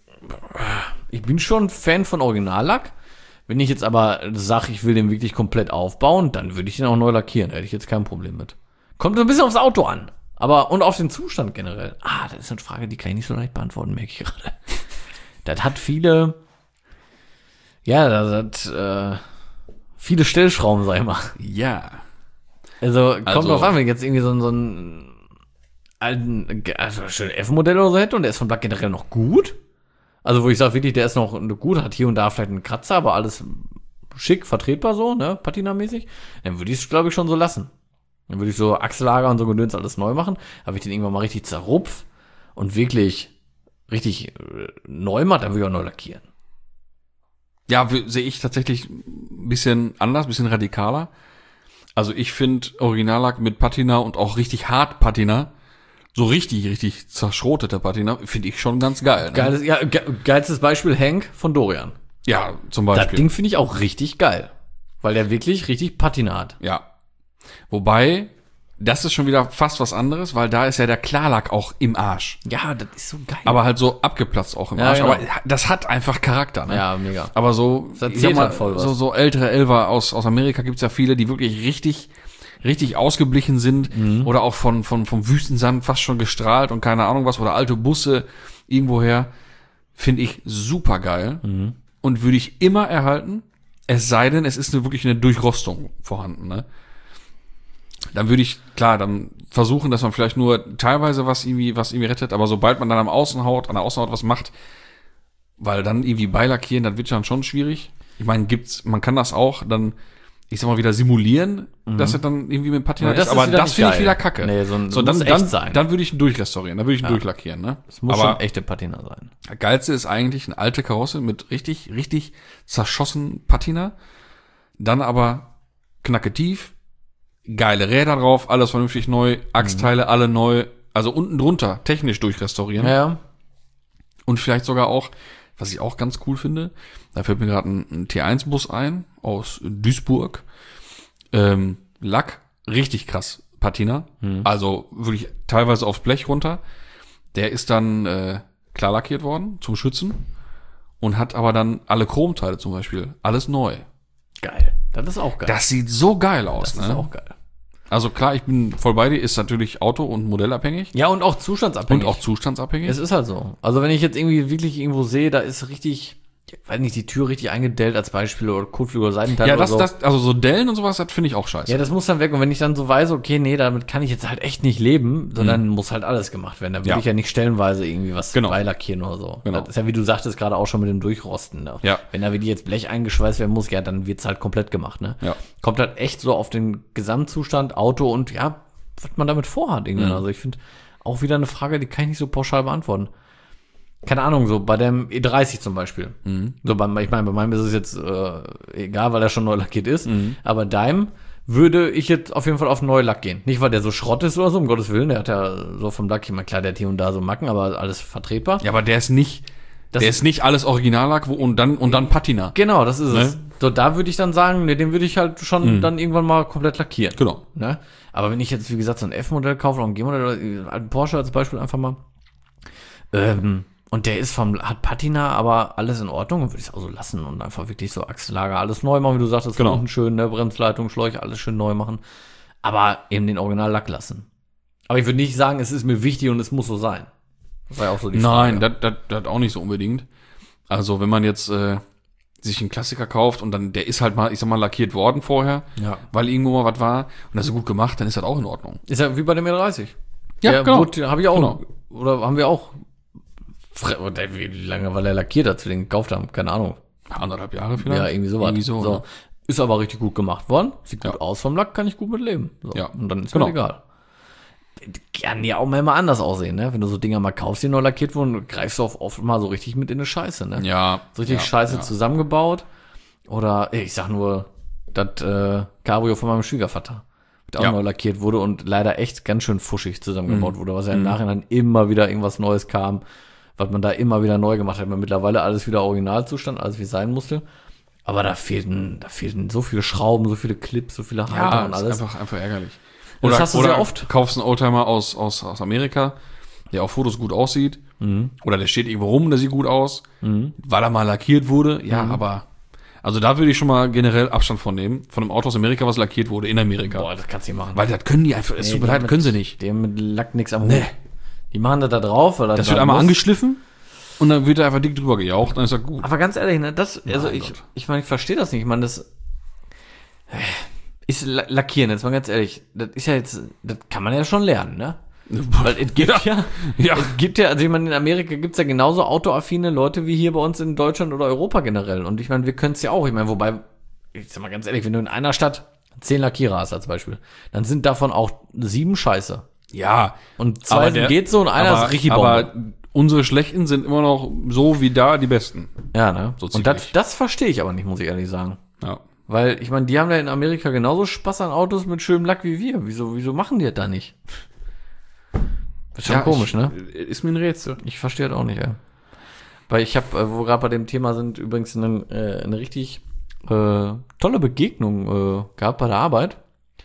ich bin schon Fan von Originallack. Wenn ich jetzt aber sage, ich will den wirklich komplett aufbauen, dann würde ich den auch neu lackieren. Da hätte ich jetzt kein Problem mit. Kommt so ein bisschen aufs Auto an. Aber, und auf den Zustand generell. Ah, das ist eine Frage, die kann ich nicht so leicht beantworten, merke ich gerade. Das hat viele, ja, das hat äh, viele Stellschrauben, sag ich mal. Ja. Also, kommt Also- drauf an, wenn ich jetzt irgendwie so, so einen alten, also schön F-Modell oder so hätte und der ist von Black generell noch gut. Also, wo ich sage, wirklich, der ist noch gut, hat hier und da vielleicht einen Kratzer, aber alles schick, vertretbar so, ne, Patina-mäßig. Dann würde ich es, glaube ich, schon so lassen. Dann würde ich so Achsellager und so Gedöns alles neu machen. Aber wenn ich den irgendwann mal richtig zerrupf und wirklich richtig äh, neu mache, dann würde ich auch neu lackieren. Ja, w- sehe ich tatsächlich ein bisschen anders, ein bisschen radikaler. Also ich finde Originallack mit Patina und auch richtig hart Patina, so richtig, richtig zerschrotete Patina, finde ich schon ganz geil. Ne? Geiles, ja, ge geilstes Beispiel Hank von Dorian. Ja, zum Das Beispiel. Ding finde ich auch richtig geil. Weil der wirklich richtig Patina hat. Ja. Wobei, das ist schon wieder fast was anderes, weil da ist ja der Klarlack auch im Arsch. Ja, das ist so geil. Aber halt so abgeplatzt auch im Ja, Arsch. genau. Aber das hat einfach Charakter, ne? ja, mega. Aber so, Das ich sag erzählt mal, halt voll was. so, so ältere Elfer aus, aus Amerika gibt's ja viele, die wirklich richtig, richtig ausgeblichen sind Mhm. oder auch von, von, vom Wüstensand fast schon gestrahlt und keine Ahnung was oder alte Busse irgendwoher. Finde ich super geil Mhm. und würde ich immer erhalten, es sei denn, es ist eine, wirklich eine Durchrostung vorhanden, ne? Dann würde ich, klar, dann versuchen, dass man vielleicht nur teilweise was irgendwie, was irgendwie rettet, aber sobald man dann am Außenhaut, an der Außenhaut was macht, weil dann irgendwie beilackieren, das wird dann schon schwierig. Ich meine, gibt's, man kann das auch dann, ich sag mal, wieder simulieren, dass es dann irgendwie mit Patina Aber das ist, ist aber wieder das nicht finde ich geil. wieder kacke. Nee, so ein- so, muss dann, echt dann, sein. dann würde ich ihn durchrestaurieren, dann würde ich ihn durchlackieren, ne? Das muss aber schon echte Patina sein. das Geilste ist eigentlich eine alte Karosse mit richtig, richtig zerschossen Patina. Dann aber knacke tief, geile Räder drauf, alles vernünftig neu, Achsteile alle neu, also unten drunter technisch durchrestaurieren. Ja, ja. Und vielleicht sogar auch, was ich auch ganz cool finde, da fällt mir gerade ein, ein T eins Bus ein aus Duisburg. Ähm, Lack, richtig krass, Patina. Also wirklich teilweise aufs Blech runter. Der ist dann äh, klar lackiert worden zum Schützen und hat aber dann alle Chromteile zum Beispiel, alles neu. Geil. Das ist auch geil. Das sieht so geil aus, Das ne? ist auch geil. Also klar, ich bin voll bei dir, ist natürlich Auto- und modellabhängig Ja, und auch zustandsabhängig. und auch zustandsabhängig. Es ist halt so. Also wenn ich jetzt irgendwie wirklich irgendwo sehe, da ist richtig, ich weiß nicht, die Tür richtig eingedellt als Beispiel oder Kotflügel oder Seitenteil ja, oder das, so. das, also so Dellen und sowas, das finde ich auch scheiße. Ja, das muss dann weg. Und wenn ich dann so weiß, okay, nee, damit kann ich jetzt halt echt nicht leben, sondern muss halt alles gemacht werden. Dann will Ja. ich ja nicht stellenweise irgendwie was Genau. beilackieren oder so. Genau. Das ist ja, wie du sagtest, gerade auch schon mit dem Durchrosten. Ne? Ja. Wenn da wirklich jetzt Blech eingeschweißt werden muss, ja, dann wird's halt komplett gemacht. Ne? Ja. Kommt halt echt so auf den Gesamtzustand, Auto und ja, was man damit vorhat. Irgendwann. Mhm. Also ich finde, auch wieder eine Frage, die kann ich nicht so pauschal beantworten. Keine Ahnung, so bei dem E dreißig zum Beispiel. Mhm. So beim, ich meine, bei meinem ist es jetzt äh, egal, weil er schon neu lackiert ist. Mhm. Aber deinem würde ich jetzt auf jeden Fall auf Neulack gehen. Nicht, weil der so Schrott ist oder so, um Gottes Willen. Der hat ja so vom Lack, ich meine, klar, der hat hier und da so Macken, aber alles vertretbar. Ja, aber der ist nicht, Das der ist- ist nicht alles Originallack wo, und dann und dann Patina. Genau, das ist Ne? es. So, da würde ich dann sagen, ne, den würde ich halt schon dann irgendwann mal komplett lackieren. Genau. Ne? Aber wenn ich jetzt, wie gesagt, so ein F-Modell kaufe oder ein G-Modell oder einen alten Porsche als Beispiel einfach mal, ähm, und der ist vom, hat Patina, aber alles in Ordnung, dann würde ich es auch so lassen und einfach wirklich so Achsellager, alles neu machen, wie du sagtest, Genau. unten schön, ne, Bremsleitung, Schläuche, alles schön neu machen. Aber eben den Originallack lassen. Aber ich würde nicht sagen, es ist mir wichtig und es muss so sein. Das war ja auch so die Nein, Frage. das, das, das auch nicht so unbedingt. Also wenn man jetzt äh, sich einen Klassiker kauft und dann, der ist halt mal, ich sag mal, lackiert worden vorher, Ja. weil irgendwo mal was war und das ist gut gemacht, dann ist das auch in Ordnung. Ist ja wie bei dem E dreißig. Ja, der genau. Habe ich auch, Genau. oder haben wir auch, Fre- oder wie lange, weil er lackiert hat, zu den gekauft haben, keine Ahnung. Anderthalb Jahre vielleicht? Ja, irgendwie sowas. Irgendwie so. so. ne? Ist aber richtig gut gemacht worden. Sieht gut Ja. aus vom Lack, kann ich gut mit leben. So. Ja. Und dann ist Genau. mir egal. Kann ja auch mal immer anders aussehen, ne? Wenn du so Dinger mal kaufst, die neu lackiert wurden, greifst du auf oft mal so richtig mit in eine Scheiße, ne? Ja. So richtig ja, scheiße ja. zusammengebaut. Oder, ich sag nur, das äh, Cabrio von meinem Schwiegervater. Das auch Ja. neu lackiert wurde und leider echt ganz schön fuschig zusammengebaut Mhm. wurde, was ja im Nachhinein immer wieder irgendwas Neues kam, was man da immer wieder neu gemacht hat. Man mittlerweile alles wieder Originalzustand, alles wie es sein musste. Aber da fehlten, da fehlten so viele Schrauben, so viele Clips, so viele Halter Ja, und ist alles. einfach, einfach ärgerlich. Das Oder, hast du oder sehr oft. kaufst einen Oldtimer aus, aus, aus Amerika, der auf Fotos gut aussieht. Mhm. Oder der steht irgendwo rum, der sieht gut aus. Mhm. Weil er mal lackiert wurde. Ja, mhm. aber... Also da würde ich schon mal generell Abstand von nehmen. Von einem Auto aus Amerika, was lackiert wurde in Amerika. Boah, das kannst du nicht machen. Weil das können die einfach... Es Nee, tut mir die leid, haben können sie mit- nicht. Die haben mit Lack nichts am Hut. Nee. Die machen das da drauf. Weil Das da wird einmal muss. angeschliffen und dann wird da einfach dick drüber gejaucht, dann ist das gut. Aber ganz ehrlich, ne, das, also Mein ich, Gott. ich meine, ich verstehe das nicht. Ich meine, das ist La- Lackieren, jetzt mal ganz ehrlich. Das ist ja jetzt, das kann man ja schon lernen, ne? Weil es gibt ja, Ja. es gibt ja, also ich meine, in Amerika gibt's ja genauso autoaffine Leute wie hier bei uns in Deutschland oder Europa generell. Und ich meine, wir können es ja auch. Ich meine, wobei, ich sag mal ganz ehrlich, wenn du in einer Stadt zehn Lackierer hast als Beispiel, dann sind davon auch sieben scheiße. Ja. Und zwei der- geht so und einer aber, ist richtig Bombe. Aber unsere Schlechten sind immer noch so wie da die Besten. Ja, ne? So und das, ziemlich. das verstehe ich aber nicht, muss ich ehrlich sagen. Ja. Weil, ich meine, die haben ja in Amerika genauso Spaß an Autos mit schönem Lack wie wir. Wieso, wieso machen die das da nicht? Das ist schon Ja, komisch, ich, ne? Ist mir ein Rätsel. Ich verstehe das auch nicht, ey. Weil ich habe, äh, wo wir gerade bei dem Thema sind, übrigens eine, äh, eine richtig äh, tolle Begegnung äh, gehabt bei der Arbeit.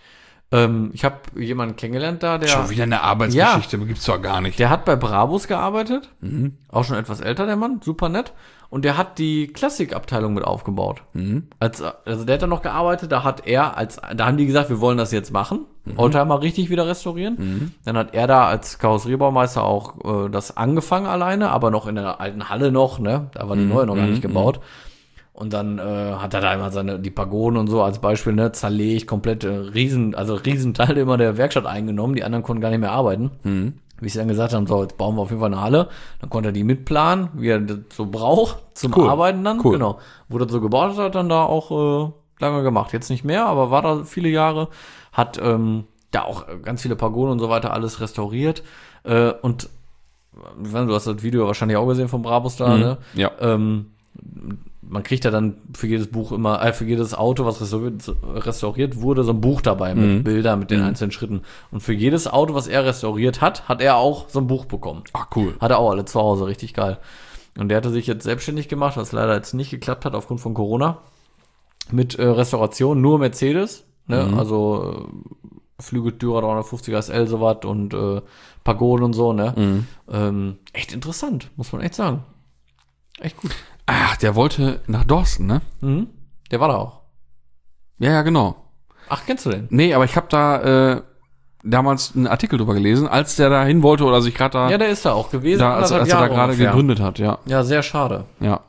Ähm, ich habe jemanden kennengelernt da, der, Schon wieder eine Arbeitsgeschichte, ja. Gibt's doch gar nicht. der hat bei Brabus gearbeitet. Mhm. Auch schon etwas älter, der Mann, super nett. Und der hat die Klassikabteilung mit aufgebaut. Mhm. Als, also der hat da noch gearbeitet, da hat er, als, da haben die gesagt, wir wollen das jetzt machen. Mhm. Oldtimer richtig wieder restaurieren. Mhm. Dann hat er da als Karosseriebaumeister auch äh, das angefangen alleine, aber noch in der alten Halle noch, ne? Da war die neue noch gar nicht gebaut. Und dann äh, hat er da immer seine, die Pagoden und so als Beispiel, ne, zerlegt, komplette Riesen, also Riesenteile immer der Werkstatt eingenommen, die anderen konnten gar nicht mehr arbeiten. Mhm. Wie sie dann gesagt haben, so, jetzt bauen wir auf jeden Fall eine Halle. Dann konnte er die mitplanen, wie er das so braucht, zum Cool. Arbeiten dann. Cool. Genau. Wo das so gebaut hat, dann da auch äh, lange gemacht. Jetzt nicht mehr, aber war da viele Jahre. Hat ähm, da auch ganz viele Pagoden und so weiter alles restauriert. Äh, und ich weiß, du hast das Video wahrscheinlich auch gesehen vom Brabus da, Mhm. ne? Ja. Ähm, man kriegt ja dann für jedes Buch immer, äh, für jedes Auto, was restauriert, restauriert wurde, so ein Buch dabei mit Mhm. Bildern, mit den Mhm. einzelnen Schritten. Und für jedes Auto, was er restauriert hat, hat er auch so ein Buch bekommen. Ach, cool. Hat er auch alle zu Hause, richtig geil. Und der hatte sich jetzt selbstständig gemacht, was leider jetzt nicht geklappt hat aufgrund von Corona. Mit äh, Restauration, nur Mercedes, ne? Mhm. Also äh, Flügeltürer dreihundertfünfziger S L sowas und äh, Pagoden und so, ne? Mhm. Ähm, echt interessant, muss man echt sagen. Echt gut. Ach, der wollte nach Dorsten, ne? Mhm. Der war da auch. Ja, ja, genau. Ach, kennst du den? Nee, aber ich habe da äh, damals einen Artikel drüber gelesen, als der da hin wollte oder sich gerade da, Ja, der ist da auch gewesen. da als, anderthalb als er da Jahre gerade ungefähr. gegründet hat, ja. Ja, sehr schade. Ja.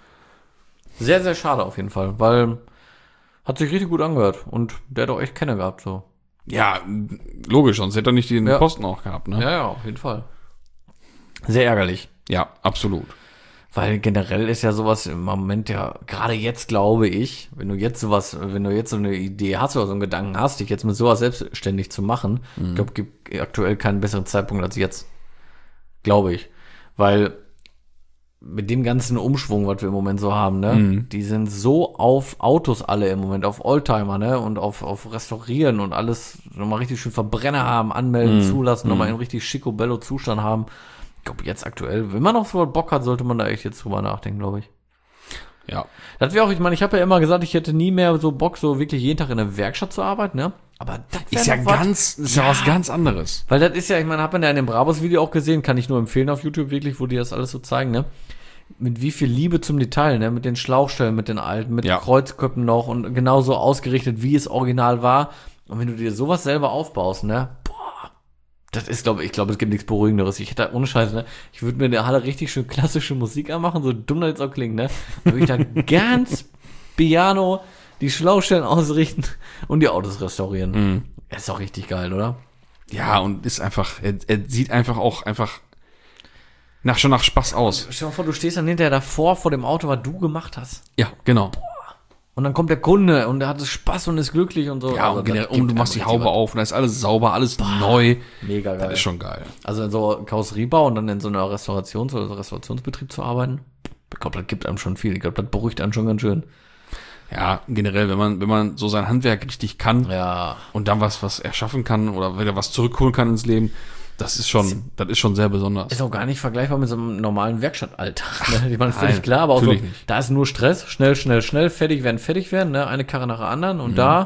Sehr, sehr schade auf jeden Fall, weil hat sich richtig gut angehört und der hat auch echt Kenner gehabt, so. Ja, logisch, sonst hätte er nicht den Ja. Posten auch gehabt, ne? Ja, ja, auf jeden Fall. Sehr ärgerlich. Ja, absolut. Weil generell ist ja sowas im Moment ja, gerade jetzt glaube ich, wenn du jetzt sowas, wenn du jetzt so eine Idee hast oder so einen Gedanken hast, dich jetzt mit sowas selbstständig zu machen, Mhm. ich glaube, es gibt aktuell keinen besseren Zeitpunkt als jetzt. Glaube ich. Weil mit dem ganzen Umschwung, was wir im Moment so haben, ne, Mhm. die sind so auf Autos alle im Moment, auf Oldtimer, ne, und auf, auf Restaurieren und alles nochmal richtig schön Verbrenner haben, anmelden, Mhm. zulassen, nochmal Mhm. in richtig schicobello Zustand haben. Ich glaube, jetzt aktuell, wenn man noch so Bock hat, sollte man da echt jetzt drüber nachdenken, glaube ich. Ja. Das wäre auch, ich meine, ich habe ja immer gesagt, ich hätte nie mehr so Bock, so wirklich jeden Tag in der Werkstatt zu arbeiten, ne? Aber das wär Ist ja noch was. ganz, ist ja was ganz anderes. Weil das ist ja, ich meine, hat man ja in dem Brabus-Video auch gesehen, kann ich nur empfehlen auf YouTube wirklich, wo die das alles so zeigen, ne? Mit wie viel Liebe zum Detail, ne? Mit den Schlauchstellen, mit den alten, mit Ja. Kreuzköpfen noch und genauso ausgerichtet, wie es original war. Und wenn du dir sowas selber aufbaust, ne? Boah, das ist, glaube ich, ich glaube, es gibt nichts Beruhigenderes. Ich hätte, ohne Scheiß, ne? Ich würde mir in der Halle richtig schön klassische Musik anmachen, so dumm das jetzt auch klingt, ne? Dann würde ich da ganz piano die Schlauchstellen ausrichten und die Autos restaurieren. Mhm. Das ist auch richtig geil, oder? Ja, und ist einfach, er, er sieht einfach auch einfach nach, schon nach Spaß aus. Stell dir mal vor, du stehst dann hinterher davor vor dem Auto, was du gemacht hast. Ja, genau. Und dann kommt der Kunde und der hat Spaß und ist glücklich und so. Ja, Also und, das generell, gibt und du machst die einfach Haube richtig auf und da ist alles sauber, alles neu. was. Mega geil. Das ist schon geil. Also in so Karosseriebau und dann in so einer Restaurations- oder so Restaurationsbetrieb zu arbeiten, ich glaube, das gibt einem schon viel. Ich glaube, das beruhigt einen schon ganz schön. Ja, generell, wenn man, wenn man so sein Handwerk richtig kann Ja. und dann was, was erschaffen kann oder wieder was zurückholen kann ins Leben, das ist schon, das ist schon sehr besonders. Ist auch gar nicht vergleichbar mit so einem normalen Werkstattalltag. Ne? Ich meine, nein, völlig klar, aber auch so, natürlich nicht. da ist nur Stress, schnell, schnell, schnell, fertig werden, fertig werden, ne? Eine Karre nach der anderen und Mhm. da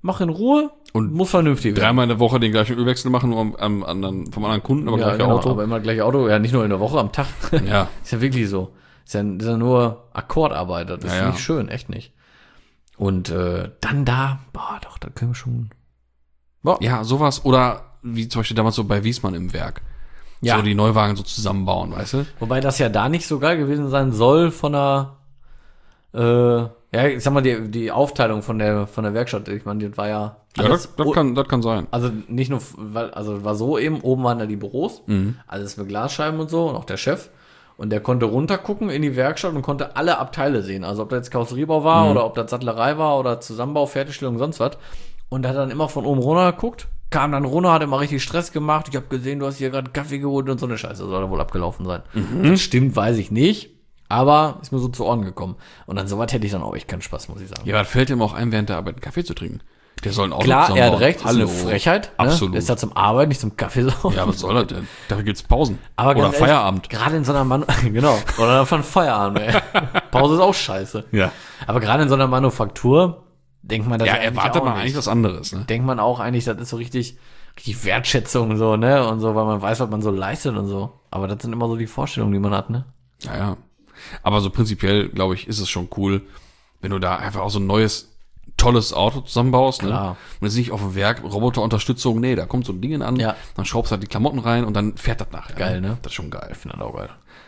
mach in Ruhe und muss vernünftig werden. Dreimal in der Woche den gleichen Ölwechsel machen, nur am, am anderen, vom anderen Kunden, aber Ja, gleiche genau, Auto. aber immer gleich Auto, ja, nicht nur in der Woche, am Tag. Ja. Ist ja wirklich so. Ist ja, ist ja nur Akkordarbeit, das ist Ja, ja. nicht schön, echt nicht. Und äh, dann da, boah, doch, da können wir schon. Boah. Ja, sowas. Oder wie zum Beispiel damals so bei Wiesmann im Werk. Ja. So die Neuwagen so zusammenbauen, weißt du? Wobei das ja da nicht so geil gewesen sein soll von der, äh, ja, ich sag mal, die, die Aufteilung von der, von der Werkstatt. Ich meine, das war ja. Ja, das, das, kann, das kann sein. Also nicht nur, weil, also war so eben, oben waren da die Büros, Mhm. alles mit Glasscheiben und so, und auch der Chef. Und der konnte runtergucken in die Werkstatt und konnte alle Abteile sehen. Also ob das jetzt Karosseriebau war Mhm. oder ob das Sattlerei war oder Zusammenbau, Fertigstellung, sonst was. Und hat dann immer von oben runter geguckt, kam dann runter, hat immer richtig Stress gemacht. Ich habe gesehen, du hast hier gerade Kaffee geholt und so eine Scheiße. Soll da wohl abgelaufen sein. Mhm. Das stimmt, weiß ich nicht. Aber ist mir so zu Ohren gekommen. Und an sowas hätte ich dann auch echt keinen Spaß, muss ich sagen. Ja, was fällt ihm auch ein, während der Arbeit einen Kaffee zu trinken? Der soll ein Auto Klar, er zusammenbauen. hat recht, Hallo. ist eine Frechheit. Ne? Absolut. Der ist da zum Arbeiten, nicht zum Kaffee saufen. Ja, was soll das denn? Dafür gibt's Pausen. Aber Oder ganz ehrlich, Feierabend. Gerade in so einer Manu genau. Oder dann von Feierabend, ey. Pause ist auch scheiße. Ja. Aber gerade in so einer Manufaktur denkt man das Ja, eigentlich erwartet auch man nicht. eigentlich was anderes, ne? Denkt man auch eigentlich, das ist so richtig, richtig Wertschätzung so, ne? Und so, weil man weiß, was man so leistet und so. Aber das sind immer so die Vorstellungen, die man hat, ne? Ja, ja. Aber so prinzipiell, glaube ich, ist es schon cool, wenn du da einfach auch so ein neues, tolles Auto zusammenbaust, ne? Klar. Und es ist nicht auf dem Werk, Roboterunterstützung, nee, da kommt so ein Ding an, Ja. dann schraubst du halt die Klamotten rein und dann fährt das nachher. Geil, ne? Das ist schon geil. Ich finde das auch geil.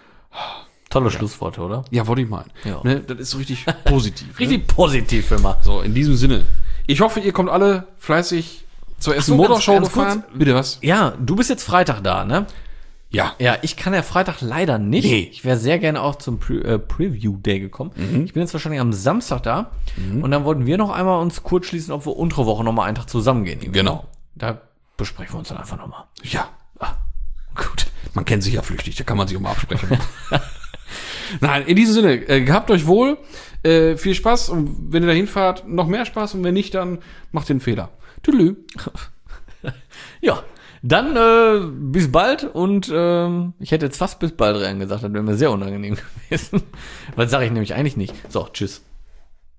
Tolle Schlussworte, oder? Ja, wollte ich meinen. Ja. Ne? Das ist so richtig positiv. Richtig Ne? positiv immer. So, in diesem Sinne. Ich hoffe, ihr kommt alle fleißig zur Essen so, ganz- Motorshow ganz gefahren. Bitte was? Ja, du bist jetzt Freitag da, ne? Ja. Ja, ich kann ja Freitag leider nicht. Nee. Ich wäre sehr gerne auch zum Pre äh, Preview Day gekommen. Ich bin jetzt wahrscheinlich am Samstag da. Und dann wollten wir noch einmal uns kurz schließen, ob wir untere Woche noch mal einen Tag zusammengehen. irgendwie. Genau. Da besprechen wir uns dann einfach noch mal. Ja. Ah, gut. Man kennt sich ja flüchtig, da kann man sich auch mal absprechen. Nein, in diesem Sinne, äh, gehabt euch wohl, äh, viel Spaß und wenn ihr da hinfahrt, noch mehr Spaß und wenn nicht, dann macht den Fehler. Tüdelü. Ja, dann äh, bis bald und ähm, ich hätte jetzt fast bis bald rein gesagt, das wäre mir sehr unangenehm gewesen. Was sage ich nämlich eigentlich nicht. So, tschüss.